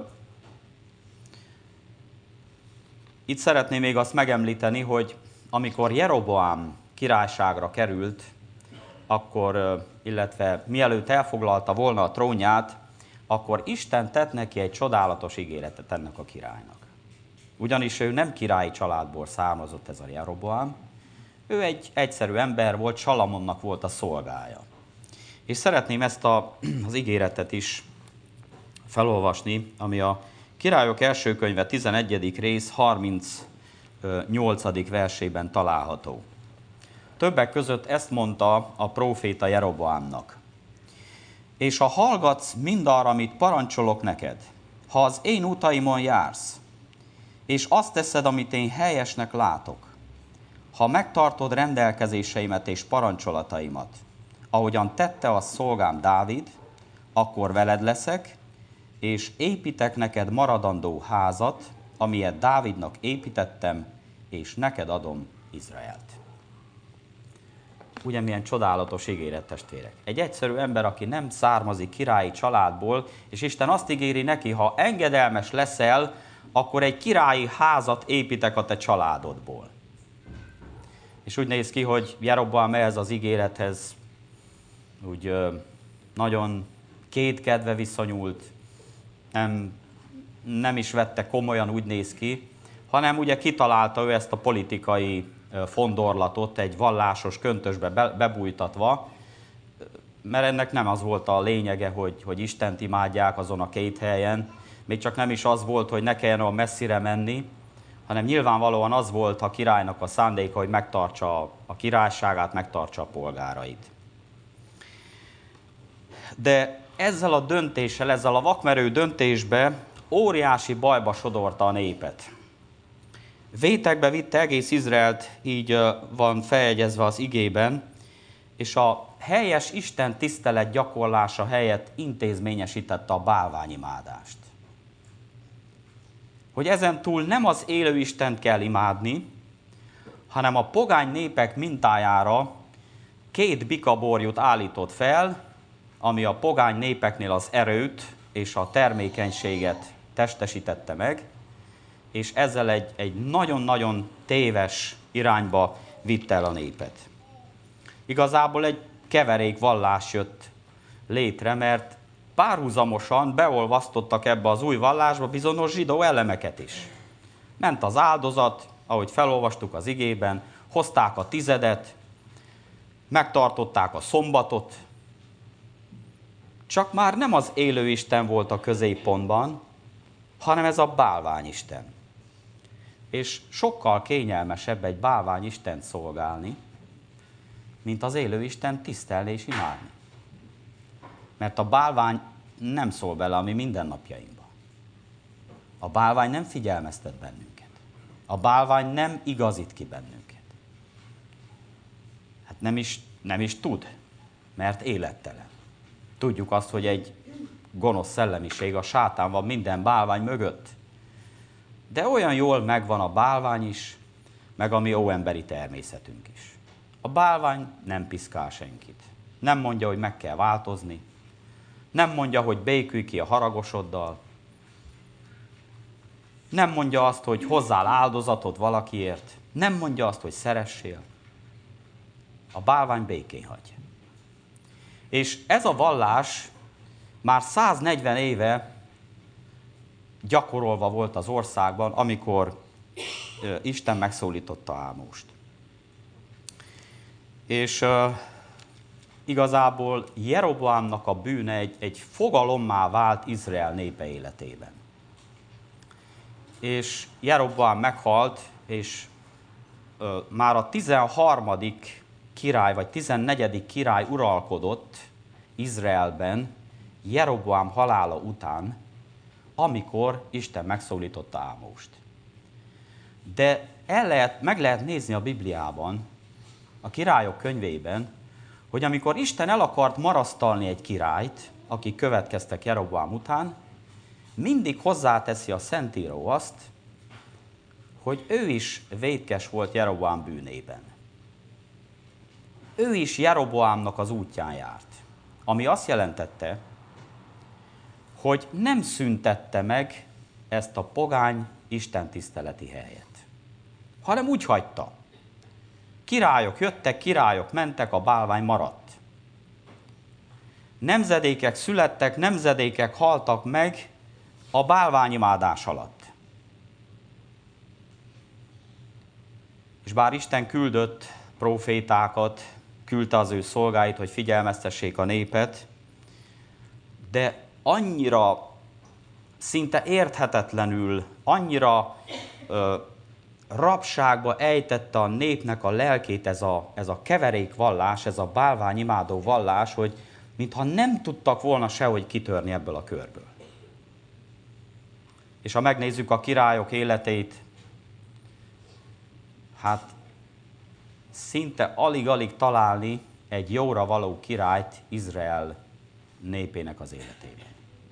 itt szeretném még azt megemlíteni, hogy amikor Jeroboam királyságra került, akkor, uh, illetve mielőtt elfoglalta volna a trónját, akkor Isten tett neki egy csodálatos ígéretet ennek a királynak. Ugyanis ő nem királyi családból származott, ez a Jeroboam, ő egy egyszerű ember volt, Salamonnak volt a szolgája. És szeretném ezt a, az ígéretet is felolvasni, ami a Királyok első könyve tizenegyedik rész harmincnyolcadik versében található. Többek között ezt mondta a próféta Jeroboamnak: és ha hallgatsz mindarra, amit parancsolok neked, ha az én utaimon jársz, és azt teszed, amit én helyesnek látok, ha megtartod rendelkezéseimet és parancsolataimat, ahogyan tette a szolgám Dávid, akkor veled leszek, és építek neked maradandó házat, amilyet Dávidnak építettem, és neked adom Izraelt. Ugye milyen csodálatos ígéret, testvérek. Egy egyszerű ember, aki nem származik királyi családból, és Isten azt ígéri neki, ha engedelmes leszel, akkor egy királyi házat építek a te családodból. És úgy néz ki, hogy Jeroboám ehhez az ígérethez úgy ö, nagyon kétkedve viszonyult, nem, nem is vette komolyan, úgy néz ki, hanem ugye kitalálta ő ezt a politikai fondorlatot egy vallásos köntösbe bebújtatva, mert ennek nem az volt a lényege, hogy, hogy Istent imádják azon a két helyen, még csak nem is az volt, hogy ne kelljen olyan messzire menni, hanem nyilvánvalóan az volt a királynak a szándéka, hogy megtartsa a királyságát, megtartsa a polgárait. De ezzel a döntéssel, ezzel a vakmerő döntésbe óriási bajba sodorta a népet. Vétekbe vitte egész Izraelt, így van feljegyezve az igében, és a helyes Isten tisztelet gyakorlása helyett intézményesítette a bálványimádást. Hogy ezen túl nem az élő Istent kell imádni, hanem a pogány népek mintájára két bikaborjút állított fel, ami a pogány népeknél az erőt és a termékenységet testesítette meg, és ezzel egy, egy nagyon-nagyon téves irányba vitte el a népet. Igazából egy keverék vallás jött létre, mert párhuzamosan beolvasztottak ebbe az új vallásba bizonyos zsidó elemeket is. Ment az áldozat, ahogy felolvastuk az igében, hozták a tizedet, megtartották a szombatot, csak már nem az élő Isten volt a középpontban, hanem ez a bálványisten. És sokkal kényelmesebb egy bálványistent szolgálni, mint az élő Isten tisztelni és imádni. Mert a bálvány nem szól bele a mi mindennapjainkba. A bálvány nem figyelmeztet bennünket. A bálvány nem igazít ki bennünket. Hát nem is, nem is tud, mert élettelen. Tudjuk azt, hogy egy gonosz szellemiség, a sátán van minden bálvány mögött. De olyan jól megvan a bálvány is, meg a mi óemberi természetünk is. A bálvány nem piszkál senkit. Nem mondja, hogy meg kell változni. Nem mondja, hogy békülj ki a haragosoddal. Nem mondja azt, hogy hozzál áldozatot valakiért. Nem mondja azt, hogy szeressél. A bálvány békén hagy. És ez a vallás már száznegyven éve gyakorolva volt az országban, amikor Isten megszólította Ámost. És uh, igazából Jeroboámnak a bűne egy, egy fogalommá vált Izrael népe életében. És Jeroboám meghalt, és uh, már a tizenharmadik király, vagy tizennegyedik király uralkodott Izraelben Jeroboám halála után, amikor Isten megszólította Ámost. De el lehet, meg lehet nézni a Bibliában, a királyok könyvében, hogy amikor Isten el akart marasztalni egy királyt, akik következtek Jeroboám után, mindig hozzáteszi a Szentíró azt, hogy ő is vétkes volt Jeroboám bűnében. Ő is Jeroboámnak az útján járt, ami azt jelentette, hogy nem szüntette meg ezt a pogány istentiszteleti helyet, hanem úgy hagyta. Királyok jöttek, királyok mentek, a bálvány maradt. Nemzedékek születtek, nemzedékek haltak meg a bálványimádás alatt. És bár Isten küldött prófétákat, küldte az ő szolgáit, hogy figyelmeztessék a népet, de annyira szinte érthetetlenül, annyira ö, rabságba ejtette a népnek a lelkét ez a, ez a keverék vallás, ez a bálványimádó vallás, hogy mintha nem tudtak volna sehogy kitörni ebből a körből. És ha megnézzük a királyok életét, hát szinte alig-alig találni egy jóra való királyt Izrael népének az életében.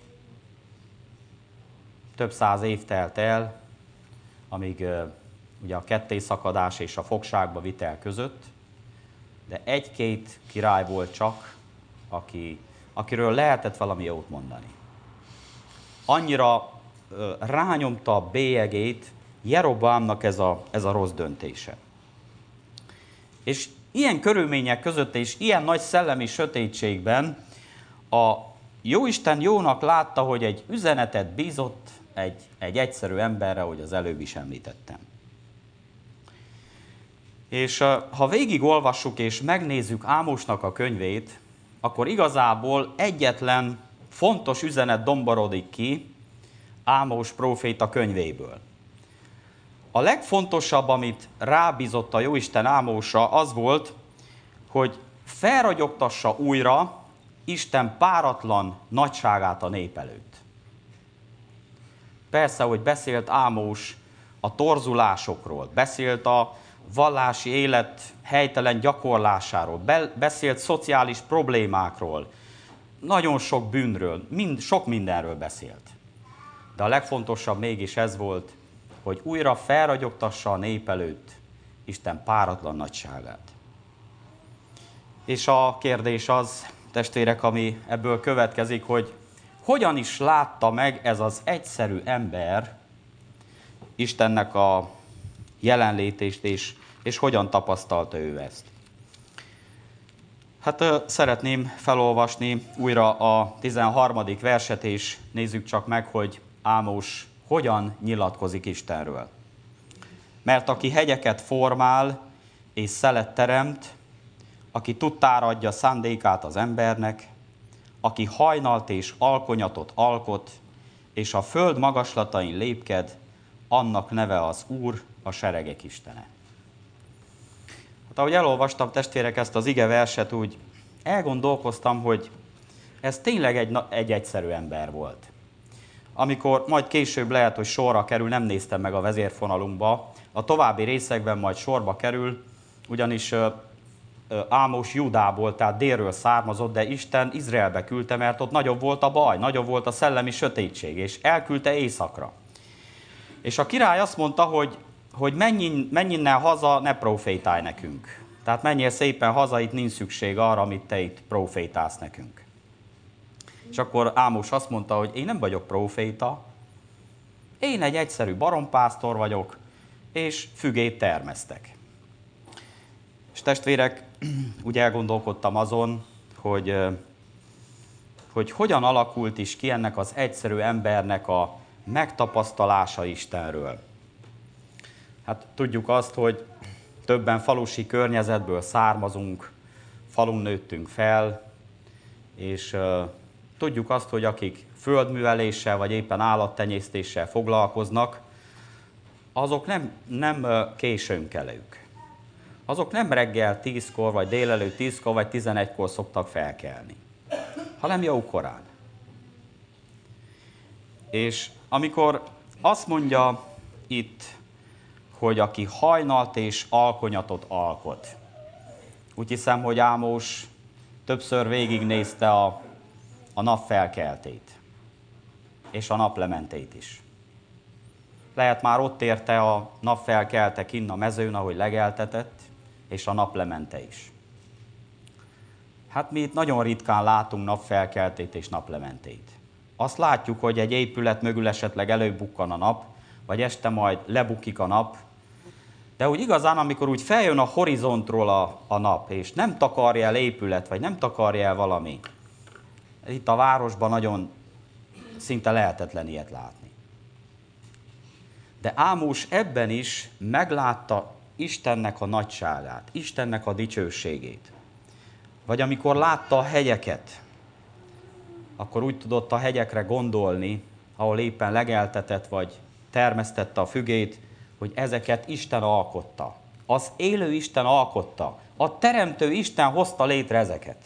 Több száz év telt el, amíg uh, ugye a kettészakadás és a fogságba vitel között, de egy-két király volt csak, aki, akiről lehetett valami jót mondani. Annyira uh, rányomta a bélyegét Jeroboamnak ez a, ez a rossz döntése. És ilyen körülmények között és ilyen nagy szellemi sötétségben a Jóisten jónak látta, hogy egy üzenetet bízott egy, egy egyszerű emberre, ahogy az előbb is említettem. És ha végigolvassuk és megnézzük Ámosnak a könyvét, akkor igazából egyetlen fontos üzenet domborodik ki Ámos próféta könyvéből. A legfontosabb, amit rábízott a Jóisten Ámosra, az volt, hogy felragyogtassa újra Isten páratlan nagyságát a nép előtt. Persze, hogy beszélt Ámos a torzulásokról, beszélt a vallási élet helytelen gyakorlásáról, be, beszélt szociális problémákról, nagyon sok bűnről, mind, sok mindenről beszélt. De a legfontosabb mégis ez volt, hogy újra felragyogtassa a nép előtt Isten páratlan nagyságát. És a kérdés az, testvérek, ami ebből következik, hogy hogyan is látta meg ez az egyszerű ember Istennek a jelenlétést, és, és hogyan tapasztalta ő ezt. Hát szeretném felolvasni újra a tizenharmadik verset, és nézzük csak meg, hogy Ámos hogyan nyilatkozik Istenről. Mert aki hegyeket formál és szelet teremt, aki tudtára adja szándékát az embernek, aki hajnalt és alkonyatot alkot, és a föld magaslatain lépked, annak neve az Úr, a seregek Istene. Hát ahogy elolvastam, testvérek, ezt az ige verset, úgy elgondolkoztam, hogy ez tényleg egy, egy egyszerű ember volt. Amikor majd később lehet, hogy sorra kerül, nem néztem meg a vezérfonalunkba, a további részekben majd sorba kerül, ugyanis Ámos Júdából, tehát délről származott, de Isten Izraelbe küldte, mert ott nagyobb volt a baj, nagyobb volt a szellemi sötétség, és elküldte északra. És a király azt mondta, hogy, hogy menj, menj innen haza, ne profétálj nekünk. Tehát menjél szépen haza, itt nincs szükség arra, amit te itt profétálsz nekünk. És akkor Ámos azt mondta, hogy én nem vagyok proféta, én egy egyszerű barompásztor vagyok, és fügét termesztek. És testvérek, úgy elgondolkodtam azon, hogy, hogy hogyan alakult is ki ennek az egyszerű embernek a megtapasztalása Istenről. Hát tudjuk azt, hogy többen falusi környezetből származunk, falun nőttünk fel, és uh, tudjuk azt, hogy akik földműveléssel vagy éppen állattenyésztéssel foglalkoznak, azok nem, nem uh, későn kelők. Azok nem reggel tízkor, vagy délelőtt tízkor, vagy tizenegykor szoktak felkelni, hanem jó korán. És amikor azt mondja itt, hogy aki hajnalt és alkonyatot alkot, úgy hiszem, hogy Ámos többször végignézte a, a nap felkeltét, és a naplementét is. Lehet már ott érte a nap felkelte kinn a mezőn, ahogy legeltetett, és a naplemente is. Hát mi itt nagyon ritkán látunk napfelkeltét és naplementét. Azt látjuk, hogy egy épület mögül esetleg előbukkan a nap, vagy este majd lebukik a nap, de úgy igazán, amikor úgy feljön a horizontról a, a nap, és nem takarja el épület, vagy nem takarja el valami, itt a városban nagyon szinte lehetetlen ilyet látni. De Ámos ebben is meglátta Istennek a nagyságát, Istennek a dicsőségét. Vagy amikor látta a hegyeket, akkor úgy tudott a hegyekre gondolni, ahol éppen legeltetett vagy termesztette a fügét, hogy ezeket Isten alkotta. Az élő Isten alkotta. A teremtő Isten hozta létre ezeket.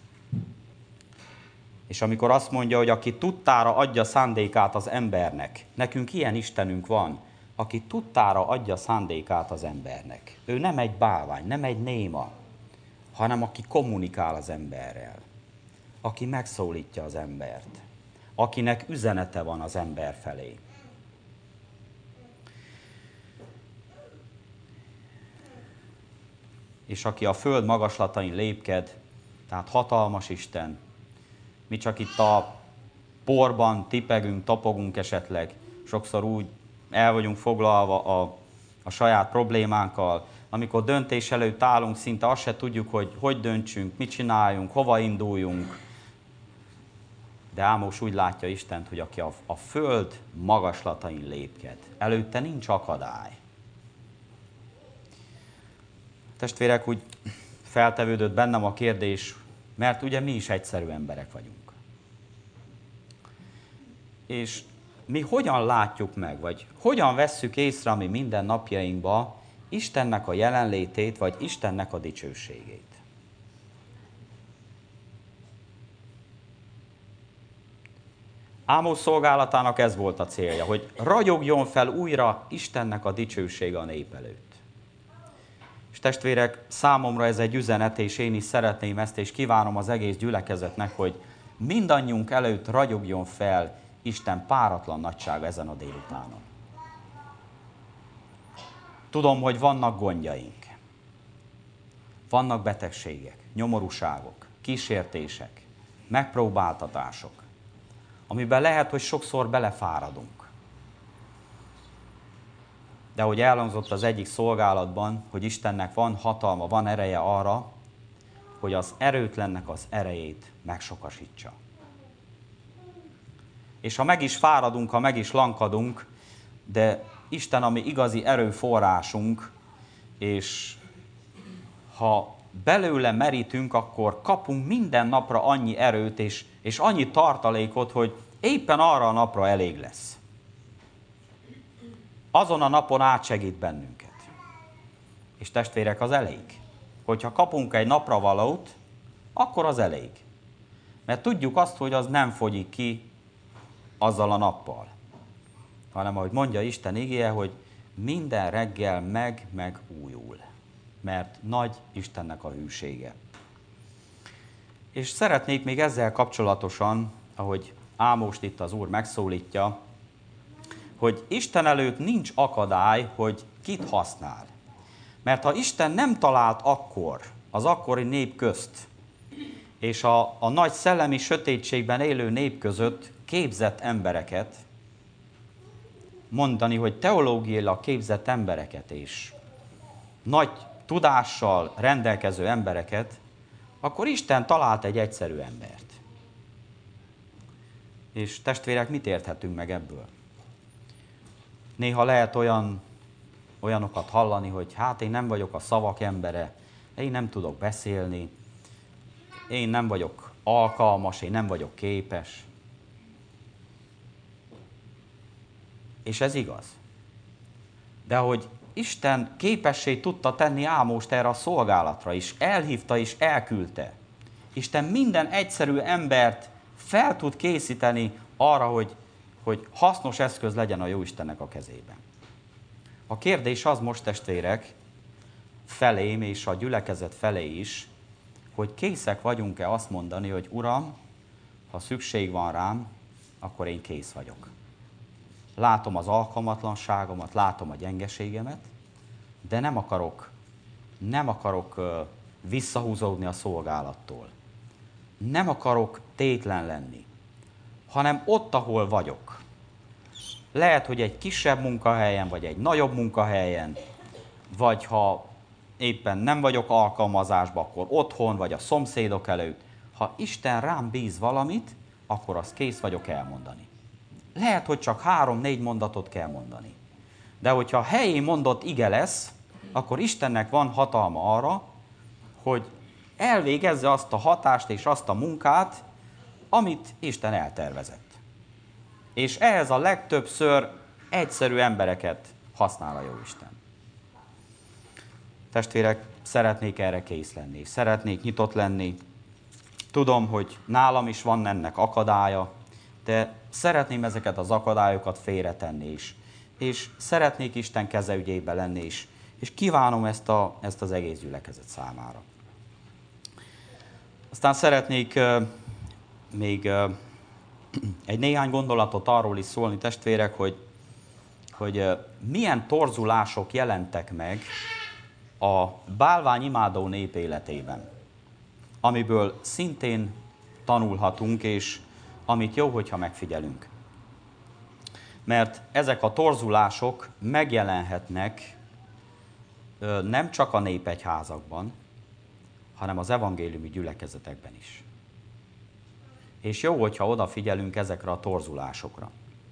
És amikor azt mondja, hogy aki tudtára adja szándékát az embernek, nekünk ilyen Istenünk van, aki tudtára adja szándékát az embernek. Ő nem egy bálvány, nem egy néma, hanem aki kommunikál az emberrel, aki megszólítja az embert, akinek üzenete van az ember felé. És aki a föld magaslatain lépked, tehát hatalmas Isten, mi csak itt a porban tipegünk, tapogunk esetleg, sokszor úgy el vagyunk foglalva a, a saját problémánkkal, amikor döntés előtt állunk, szinte azt se tudjuk, hogy hogy döntsünk, mit csináljunk, hova induljunk. De Ámos úgy látja Istent, hogy aki a, a föld magaslatain lépked, előtte nincs akadály. Testvérek, úgy feltevődött bennem a kérdés, mert ugye mi is egyszerű emberek vagyunk. És mi hogyan látjuk meg, vagy hogyan vesszük észre a mi mindennapjainkba Istennek a jelenlétét, vagy Istennek a dicsőségét? Ámos szolgálatának ez volt a célja, hogy ragyogjon fel újra Istennek a dicsősége a nép előtt. És testvérek, számomra ez egy üzenet, és én is szeretném ezt, és kívánom az egész gyülekezetnek, hogy mindannyiunk előtt ragyogjon fel Isten páratlan nagysága ezen a délutánon. Tudom, hogy vannak gondjaink, vannak betegségek, nyomorúságok, kísértések, megpróbáltatások, amiben lehet, hogy sokszor belefáradunk. De ahogy elhangzott az egyik szolgálatban, hogy Istennek van hatalma, van ereje arra, hogy az erőtlennek az erejét megsokasítsa. És ha meg is fáradunk, ha meg is lankadunk, de Isten a mi igazi erőforrásunk, és ha belőle merítünk, akkor kapunk minden napra annyi erőt és, és annyi tartalékot, hogy éppen arra a napra elég lesz. Azon a napon átsegít bennünket. És testvérek, az elég. Hogyha kapunk egy napra valót, akkor az elég. Mert tudjuk azt, hogy az nem fogyik ki azzal a nappal. Hanem ahogy mondja Isten igéje, hogy minden reggel meg, meg újul. Mert nagy Istennek a hűsége. És szeretnék még ezzel kapcsolatosan, ahogy Ámost itt az Úr megszólítja, hogy Isten előtt nincs akadály, hogy kit használ. Mert ha Isten nem talált akkor, az akkori nép közt, és a, a nagy szellemi sötétségben élő nép között képzett embereket, mondani, hogy teológiailag képzett embereket és nagy tudással rendelkező embereket, akkor Isten talált egy egyszerű embert. És testvérek, mit érthetünk meg ebből? Néha lehet olyan, olyanokat hallani, hogy hát én nem vagyok a szavak embere, én nem tudok beszélni, én nem vagyok alkalmas, én nem vagyok képes. És ez igaz. De hogy Isten képessé tudta tenni Ámost erre a szolgálatra is, elhívta és elküldte. Isten minden egyszerű embert fel tud készíteni arra, hogy, hogy hasznos eszköz legyen a Jóistennek a kezében. A kérdés az most, testvérek, felém és a gyülekezet felé is, hogy készek vagyunk-e azt mondani, hogy Uram, ha szükség van rám, akkor én kész vagyok. Látom az alkalmatlanságomat, látom a gyengeségemet, de nem akarok, nem akarok uh, visszahúzódni a szolgálattól. Nem akarok tétlen lenni, hanem ott, ahol vagyok. Lehet, hogy egy kisebb munkahelyen, vagy egy nagyobb munkahelyen, vagy ha éppen nem vagyok alkalmazásban, akkor otthon, vagy a szomszédok előtt. Ha Isten rám bíz valamit, akkor azt kész vagyok elmondani. Lehet, hogy csak három-négy mondatot kell mondani. De hogyha helyén mondott ige lesz, akkor Istennek van hatalma arra, hogy elvégezze azt a hatást és azt a munkát, amit Isten eltervezett. És ehhez a legtöbbször egyszerű embereket használ a Jóisten. Testvérek, szeretnék erre kész lenni, szeretnék nyitott lenni. Tudom, hogy nálam is van ennek akadálya, de szeretném ezeket az akadályokat félretenni is. és szeretnék Isten keze ügyébe lenni is. És kívánom ezt, a, ezt az egész gyülekezet számára. Aztán szeretnék uh, még uh, egy néhány gondolatot arról is szólni, testvérek, hogy, hogy uh, milyen torzulások jelentek meg a bálványimádó nép életében, amiből szintén tanulhatunk, és amit jó, hogyha megfigyelünk. Mert ezek a torzulások megjelenhetnek uh, nem csak a népegyházakban, hanem az evangéliumi gyülekezetekben is. És jó, hogyha odafigyelünk ezekre a torzulásokra.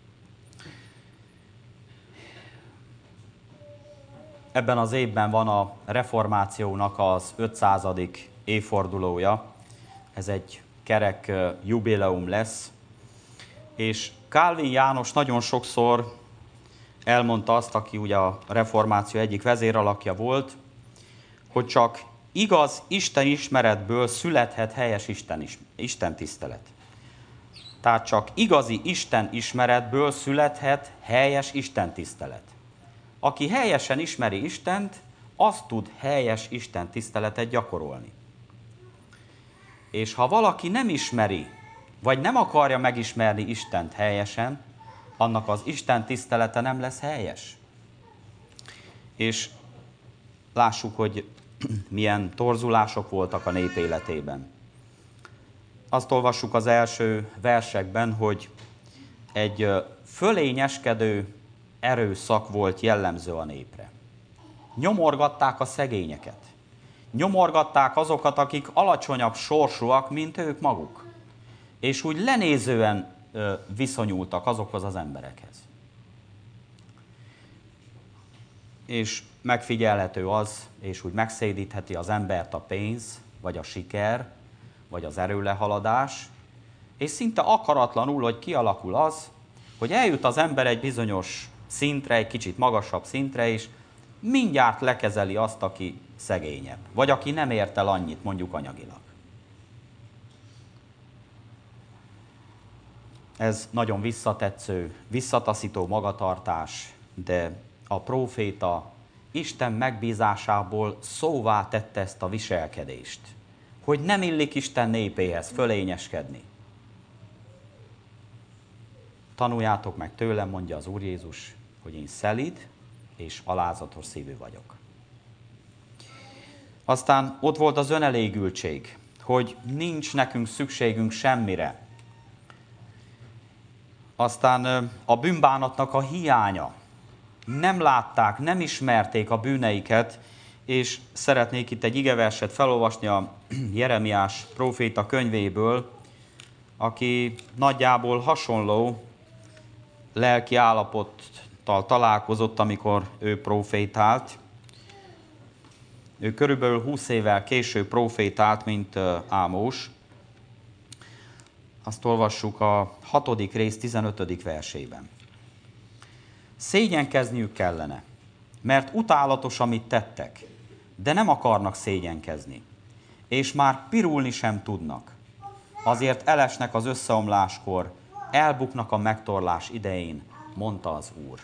Ebben az évben van a reformációnak az ötszázadik évfordulója. Ez egy kerek jubileum lesz. És Kálvin János nagyon sokszor elmondta azt, aki ugye a reformáció egyik vezéralakja volt, hogy csak igaz Isten ismeretből születhet helyes Isten, is, Isten tisztelet. Tehát csak igazi Isten ismeretből születhet helyes Isten tisztelet. Aki helyesen ismeri Istent, az tud helyes Isten tiszteletet gyakorolni. És ha valaki nem ismeri, vagy nem akarja megismerni Istent helyesen, annak az Isten tisztelete nem lesz helyes. És lássuk, hogy milyen torzulások voltak a nép életében. Azt olvassuk az első versekben, hogy egy fölényeskedő erőszak volt jellemző a népre. Nyomorgatták a szegényeket. Nyomorgatták azokat, akik alacsonyabb sorsúak, mint ők maguk. És úgy lenézően viszonyultak azokhoz az emberekhez. És megfigyelhető az, és úgy megszédítheti az embert a pénz, vagy a siker, vagy az erőlehaladás, és szinte akaratlanul, hogy kialakul az, hogy eljut az ember egy bizonyos szintre, egy kicsit magasabb szintre, és mindjárt lekezeli azt, aki szegényebb, vagy aki nem ért el annyit, mondjuk anyagilag. Ez nagyon visszatetsző, visszataszító magatartás, de a próféta Isten megbízásából szóvá tette ezt a viselkedést, hogy nem illik Isten népéhez fölényeskedni. Tanuljátok meg tőlem, mondja az Úr Jézus, hogy én szelíd és alázatos szívű vagyok. Aztán ott volt az önelégültség, hogy nincs nekünk szükségünk semmire. Aztán a bűnbánatnak a hiánya. Nem látták, nem ismerték a bűneiket, és szeretnék itt egy igeverset felolvasni a Jeremiás próféta könyvéből, aki nagyjából hasonló lelki állapottal találkozott, amikor ő prófétált. Ő körülbelül húsz évvel később prófétált, mint Ámós. Azt olvassuk a hatodik rész tizenötödik versében. Szégyenkezniük kellene, mert utálatos, amit tettek, de nem akarnak szégyenkezni, és már pirulni sem tudnak. Azért elesnek az összeomláskor, elbuknak a megtorlás idején, mondta az Úr.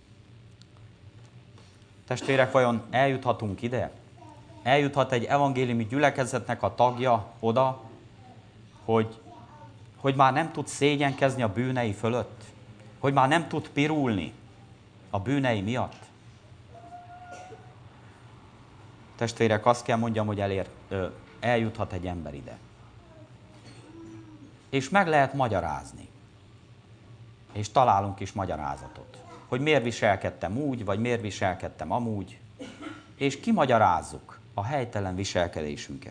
Testvérek, vajon eljuthatunk ide? Eljuthat egy evangéliumi gyülekezetnek a tagja oda, hogy, hogy már nem tud szégyenkezni a bűnei fölött? Hogy már nem tud pirulni a bűnei miatt? Testvérek, azt kell mondjam, hogy elér, ö, eljuthat egy ember ide. És meg lehet magyarázni. És találunk is magyarázatot. Hogy miért viselkedtem úgy, vagy miért viselkedtem amúgy. És kimagyarázzuk a helytelen viselkedésünket.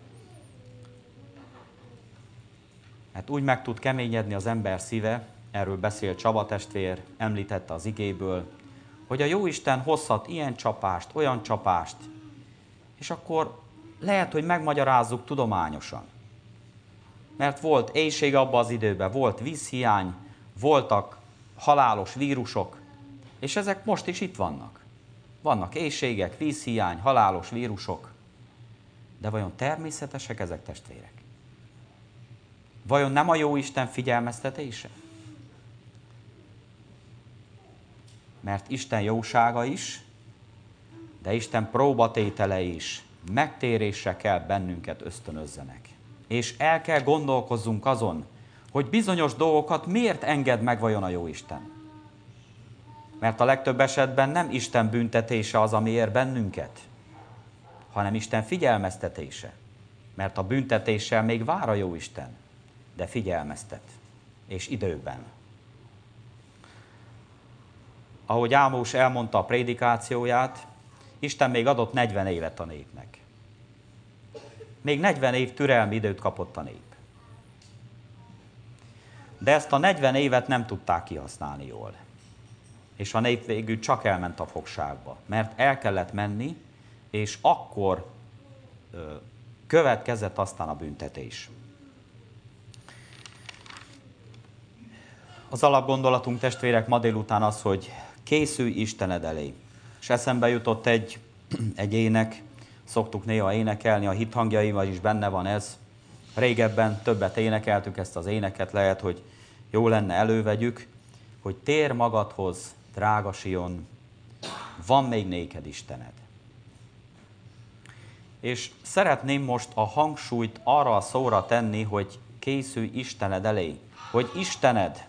Hát úgy meg tud keményedni az ember szíve, erről beszél Csaba testvér, említette az igéből, hogy a Jóisten hozhat ilyen csapást, olyan csapást, és akkor lehet, hogy megmagyarázzuk tudományosan. Mert volt éhség abban az időben, volt vízhiány, voltak halálos vírusok, és ezek most is itt vannak. Vannak éhségek, vízhiány, halálos vírusok. De vajon természetesek ezek, testvérek? Vajon nem a Jóisten figyelmeztetése? mert Isten jósága is, de Isten próbatételei is megtérésre kell bennünket ösztönözzenek. És el kell gondolkozzunk azon, hogy bizonyos dolgokat miért enged meg vajon a Jóisten. Mert a legtöbb esetben nem Isten büntetése az, ami ér bennünket, hanem Isten figyelmeztetése. Mert a büntetéssel még vár a Jóisten, de figyelmeztet, és időben. Ahogy Ámós elmondta a prédikációját, Isten még adott negyven évet a népnek. Még negyven év türelmi időt kapott a nép. De ezt a negyven évet nem tudták kihasználni jól. És a nép végül csak elment a fogságba, mert el kellett menni, és akkor ö, következett aztán a büntetés. Az alapgondolatunk, testvérek, ma délután az, hogy készülj Istened elé. És eszembe jutott egy, egy ének, szoktuk néha énekelni, a hithangjaival is benne van ez. Régebben többet énekeltük ezt az éneket, lehet, hogy jó lenne elővegyük, hogy tér magadhoz, drága Sion, van még néked Istened. És szeretném most a hangsúlyt arra a szóra tenni, hogy készülj Istened elé, hogy Istened.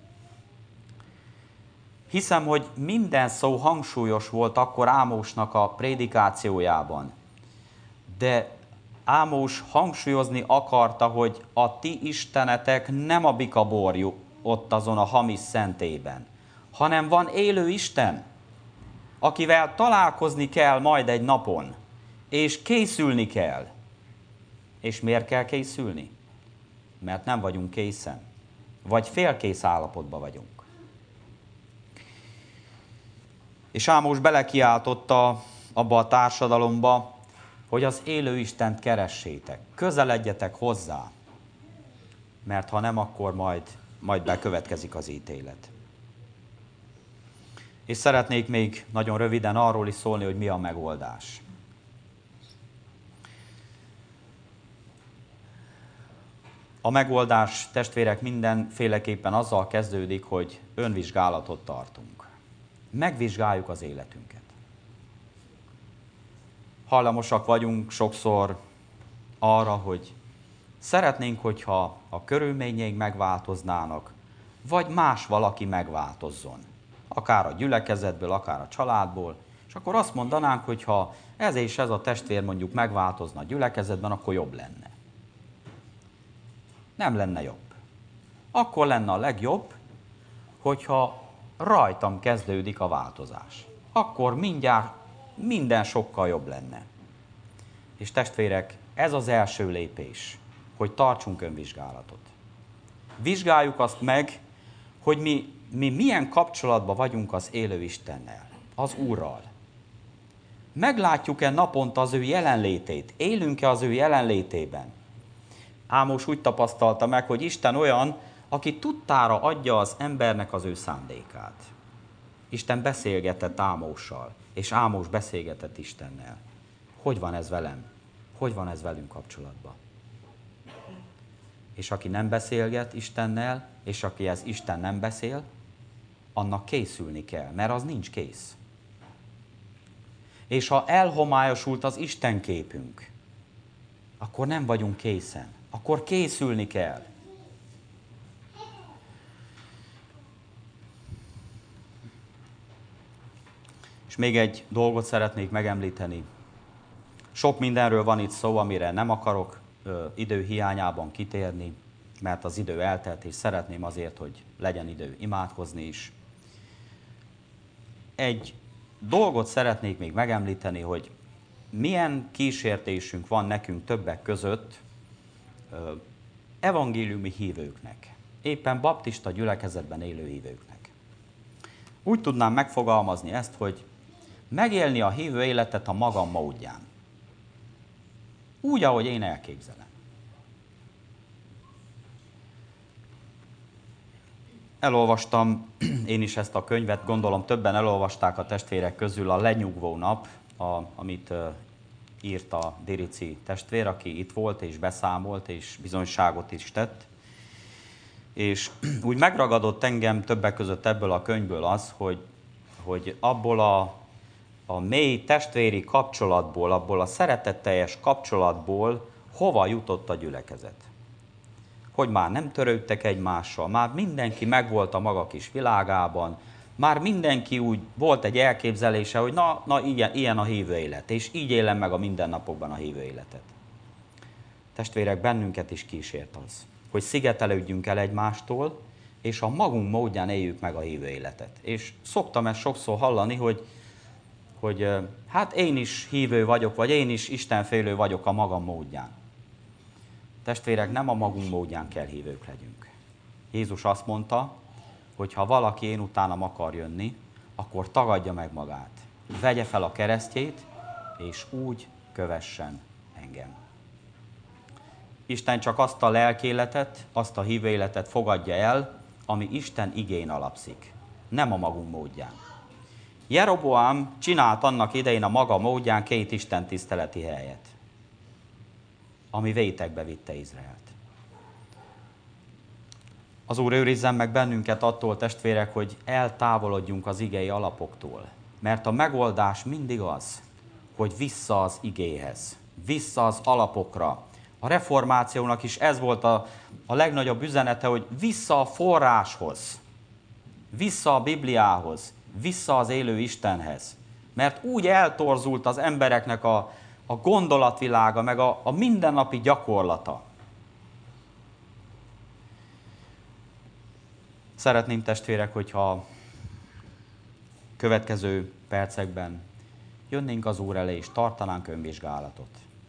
Hiszem, hogy minden szó hangsúlyos volt akkor Ámósnak a prédikációjában. De Ámós hangsúlyozni akarta, hogy a ti istenetek nem a bikaborjú ott azon a hamis szentében, hanem van élő Isten, akivel találkozni kell majd egy napon, és készülni kell. És miért kell készülni? Mert nem vagyunk készen, vagy félkész állapotban vagyunk. És Ámós belekiáltotta abba a társadalomba, hogy az élő Istent keressétek, közeledjetek hozzá, mert ha nem, akkor majd, majd bekövetkezik az ítélet. És szeretnék még nagyon röviden arról is szólni, hogy mi a megoldás. A megoldás, testvérek, mindenféleképpen azzal kezdődik, hogy önvizsgálatot tartunk. Megvizsgáljuk az életünket. Hallamosak vagyunk sokszor arra, hogy szeretnénk, hogyha a körülményeink megváltoznának, vagy más valaki megváltozzon. Akár a gyülekezetből, akár a családból, és akkor azt mondanánk, hogy ha ez és ez a testvér mondjuk megváltozna a gyülekezetben, akkor jobb lenne. Nem lenne jobb. Akkor lenne a legjobb, hogyha rajtam kezdődik a változás. Akkor mindjárt minden sokkal jobb lenne. És testvérek, ez az első lépés, hogy tartsunk önvizsgálatot. Vizsgáljuk azt meg, hogy mi, mi milyen kapcsolatban vagyunk az élő Istennel, az Úrral. Meglátjuk-e naponta az ő jelenlétét? Élünk-e az ő jelenlétében? Ámós úgy tapasztalta meg, hogy Isten olyan, aki tudtára adja az embernek az ő szándékát. Isten beszélgetett Ámóssal, és Ámós beszélgetett Istennel. Hogy van ez velem? Hogy van ez velünk kapcsolatban? És aki nem beszélget Istennel, és aki ez Isten nem beszél, annak készülni kell, mert az nincs kész. És ha elhomályosult az Isten képünk, akkor nem vagyunk készen. Akkor készülni kell. És még egy dolgot szeretnék megemlíteni. Sok mindenről van itt szó, amire nem akarok ö, idő hiányában kitérni, mert az idő eltelt, és szeretném azért, hogy legyen idő imádkozni is. Egy dolgot szeretnék még megemlíteni, hogy milyen kísértésünk van nekünk többek között ö, evangéliumi hívőknek, éppen baptista gyülekezetben élő hívőknek. Úgy tudnám megfogalmazni ezt, hogy megélni a hívő életet a magam módján. Úgy, ahogy én elképzelem. Elolvastam én is ezt a könyvet, gondolom többen elolvasták a testvérek közül, a Lenyugvó nap, a, amit uh, írt a Dirici testvér, aki itt volt és beszámolt és bizonyságot is tett. És úgy megragadott engem többek között ebből a könyvből az, hogy, hogy abból a, a mély testvéri kapcsolatból, abból a szeretetteljes kapcsolatból hova jutott a gyülekezet. Hogy már nem törődtek egymással, már mindenki megvolt a maga kis világában, már mindenki úgy volt egy elképzelése, hogy na, na ilyen, ilyen a hívő élet, és így élem meg a mindennapokban a hívő életet. Testvérek, bennünket is kísért az, hogy szigetelődjünk el egymástól, és a magunk módján éljük meg a hívő életet. És szoktam ezt sokszor hallani, hogy, hogy hát én is hívő vagyok, vagy én is istenfélő vagyok a magam módján. Testvérek, nem a magunk módján kell hívők legyünk. Jézus azt mondta, hogy ha valaki én utánam akar jönni, akkor tagadja meg magát. Vegye fel a keresztjét, és úgy kövessen engem. Isten csak azt a lelkéletet, azt a hívő életet fogadja el, ami Isten igén alapszik, nem a magunk módján. Jeroboám csinált annak idején a maga módján két Isten tiszteleti helyet, ami vétekbe vitte Izraelt. Az Úr őrizzen meg bennünket attól, testvérek, hogy eltávolodjunk az igei alapoktól. Mert a megoldás mindig az, hogy vissza az igéhez, vissza az alapokra. A reformációnak is ez volt a, a legnagyobb üzenete, hogy vissza a forráshoz, vissza a Bibliához, vissza az élő Istenhez. Mert úgy eltorzult az embereknek a, a gondolatvilága, meg a, a mindennapi gyakorlata. Szeretném, testvérek, hogyha következő percekben jönnénk az Úr elé, és tartanánk önvizsgálatot.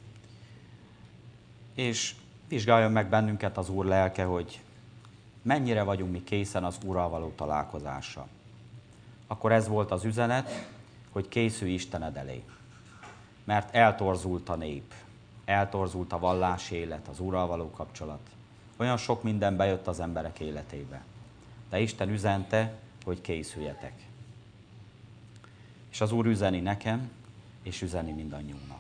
És vizsgáljon meg bennünket az Úr lelke, hogy mennyire vagyunk mi készen az Úrral való találkozásra. Akkor ez volt az üzenet, hogy készülj Istened elé. Mert eltorzult a nép, eltorzult a vallási élet, az Úrral való kapcsolat. Olyan sok minden bejött az emberek életébe. De Isten üzente, hogy készüljetek. És az Úr üzeni nekem, és üzeni mindannyiunknak.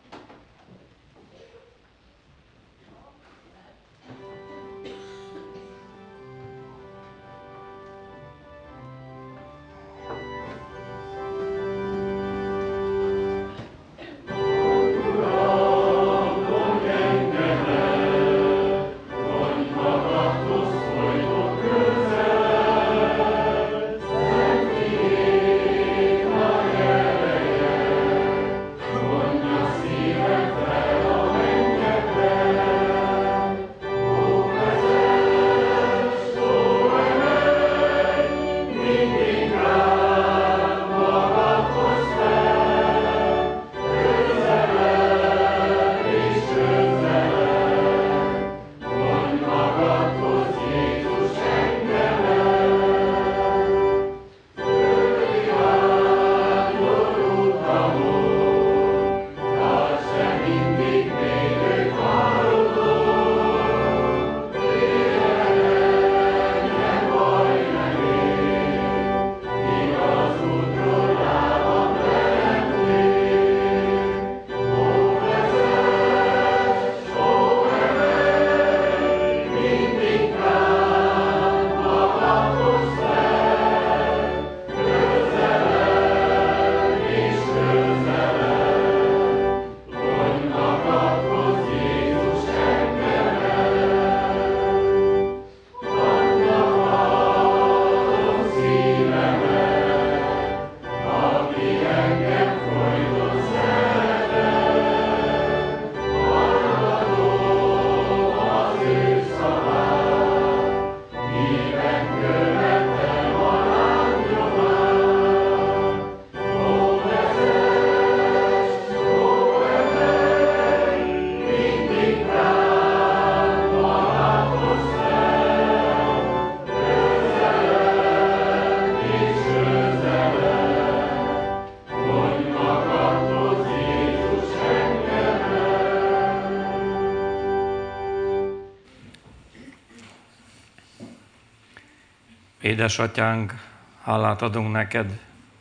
Édesatyánk, hálát adunk neked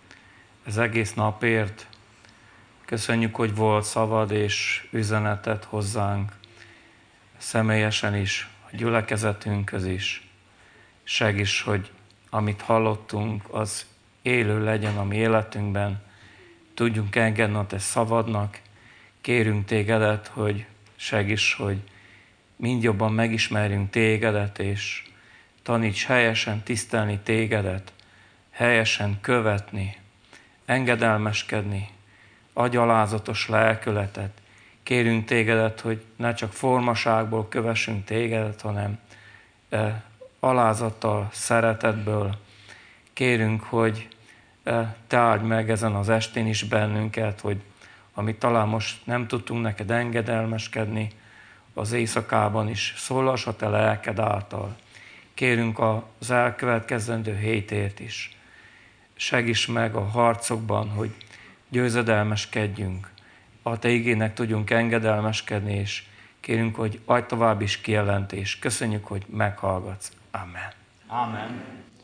az egész napért. Köszönjük, hogy volt szavad és üzeneted hozzánk, személyesen is, a gyülekezetünkhöz is. Segíts, hogy amit hallottunk, az élő legyen a mi életünkben, tudjunk engedni a te szavadnak, kérünk tégedet, hogy segíts, hogy mind jobban megismerjünk tégedet, és taníts helyesen tisztelni tégedet, helyesen követni, engedelmeskedni, adj alázatos lelkületet. Kérünk tégedet, hogy ne csak formaságból kövessünk tégedet, hanem e, alázattal, szeretetből. Kérünk, hogy e, te áldj meg ezen az estén is bennünket, hogy amit talán most nem tudtunk neked engedelmeskedni, az éjszakában is szólass a te lelked által. Kérünk az elkövetkezendő hétért is. Segíts meg a harcokban, hogy győzedelmeskedjünk. A te igének tudjunk engedelmeskedni, és kérünk, hogy adj tovább is kijelentés. Köszönjük, hogy meghallgatsz. Amen.
Amen.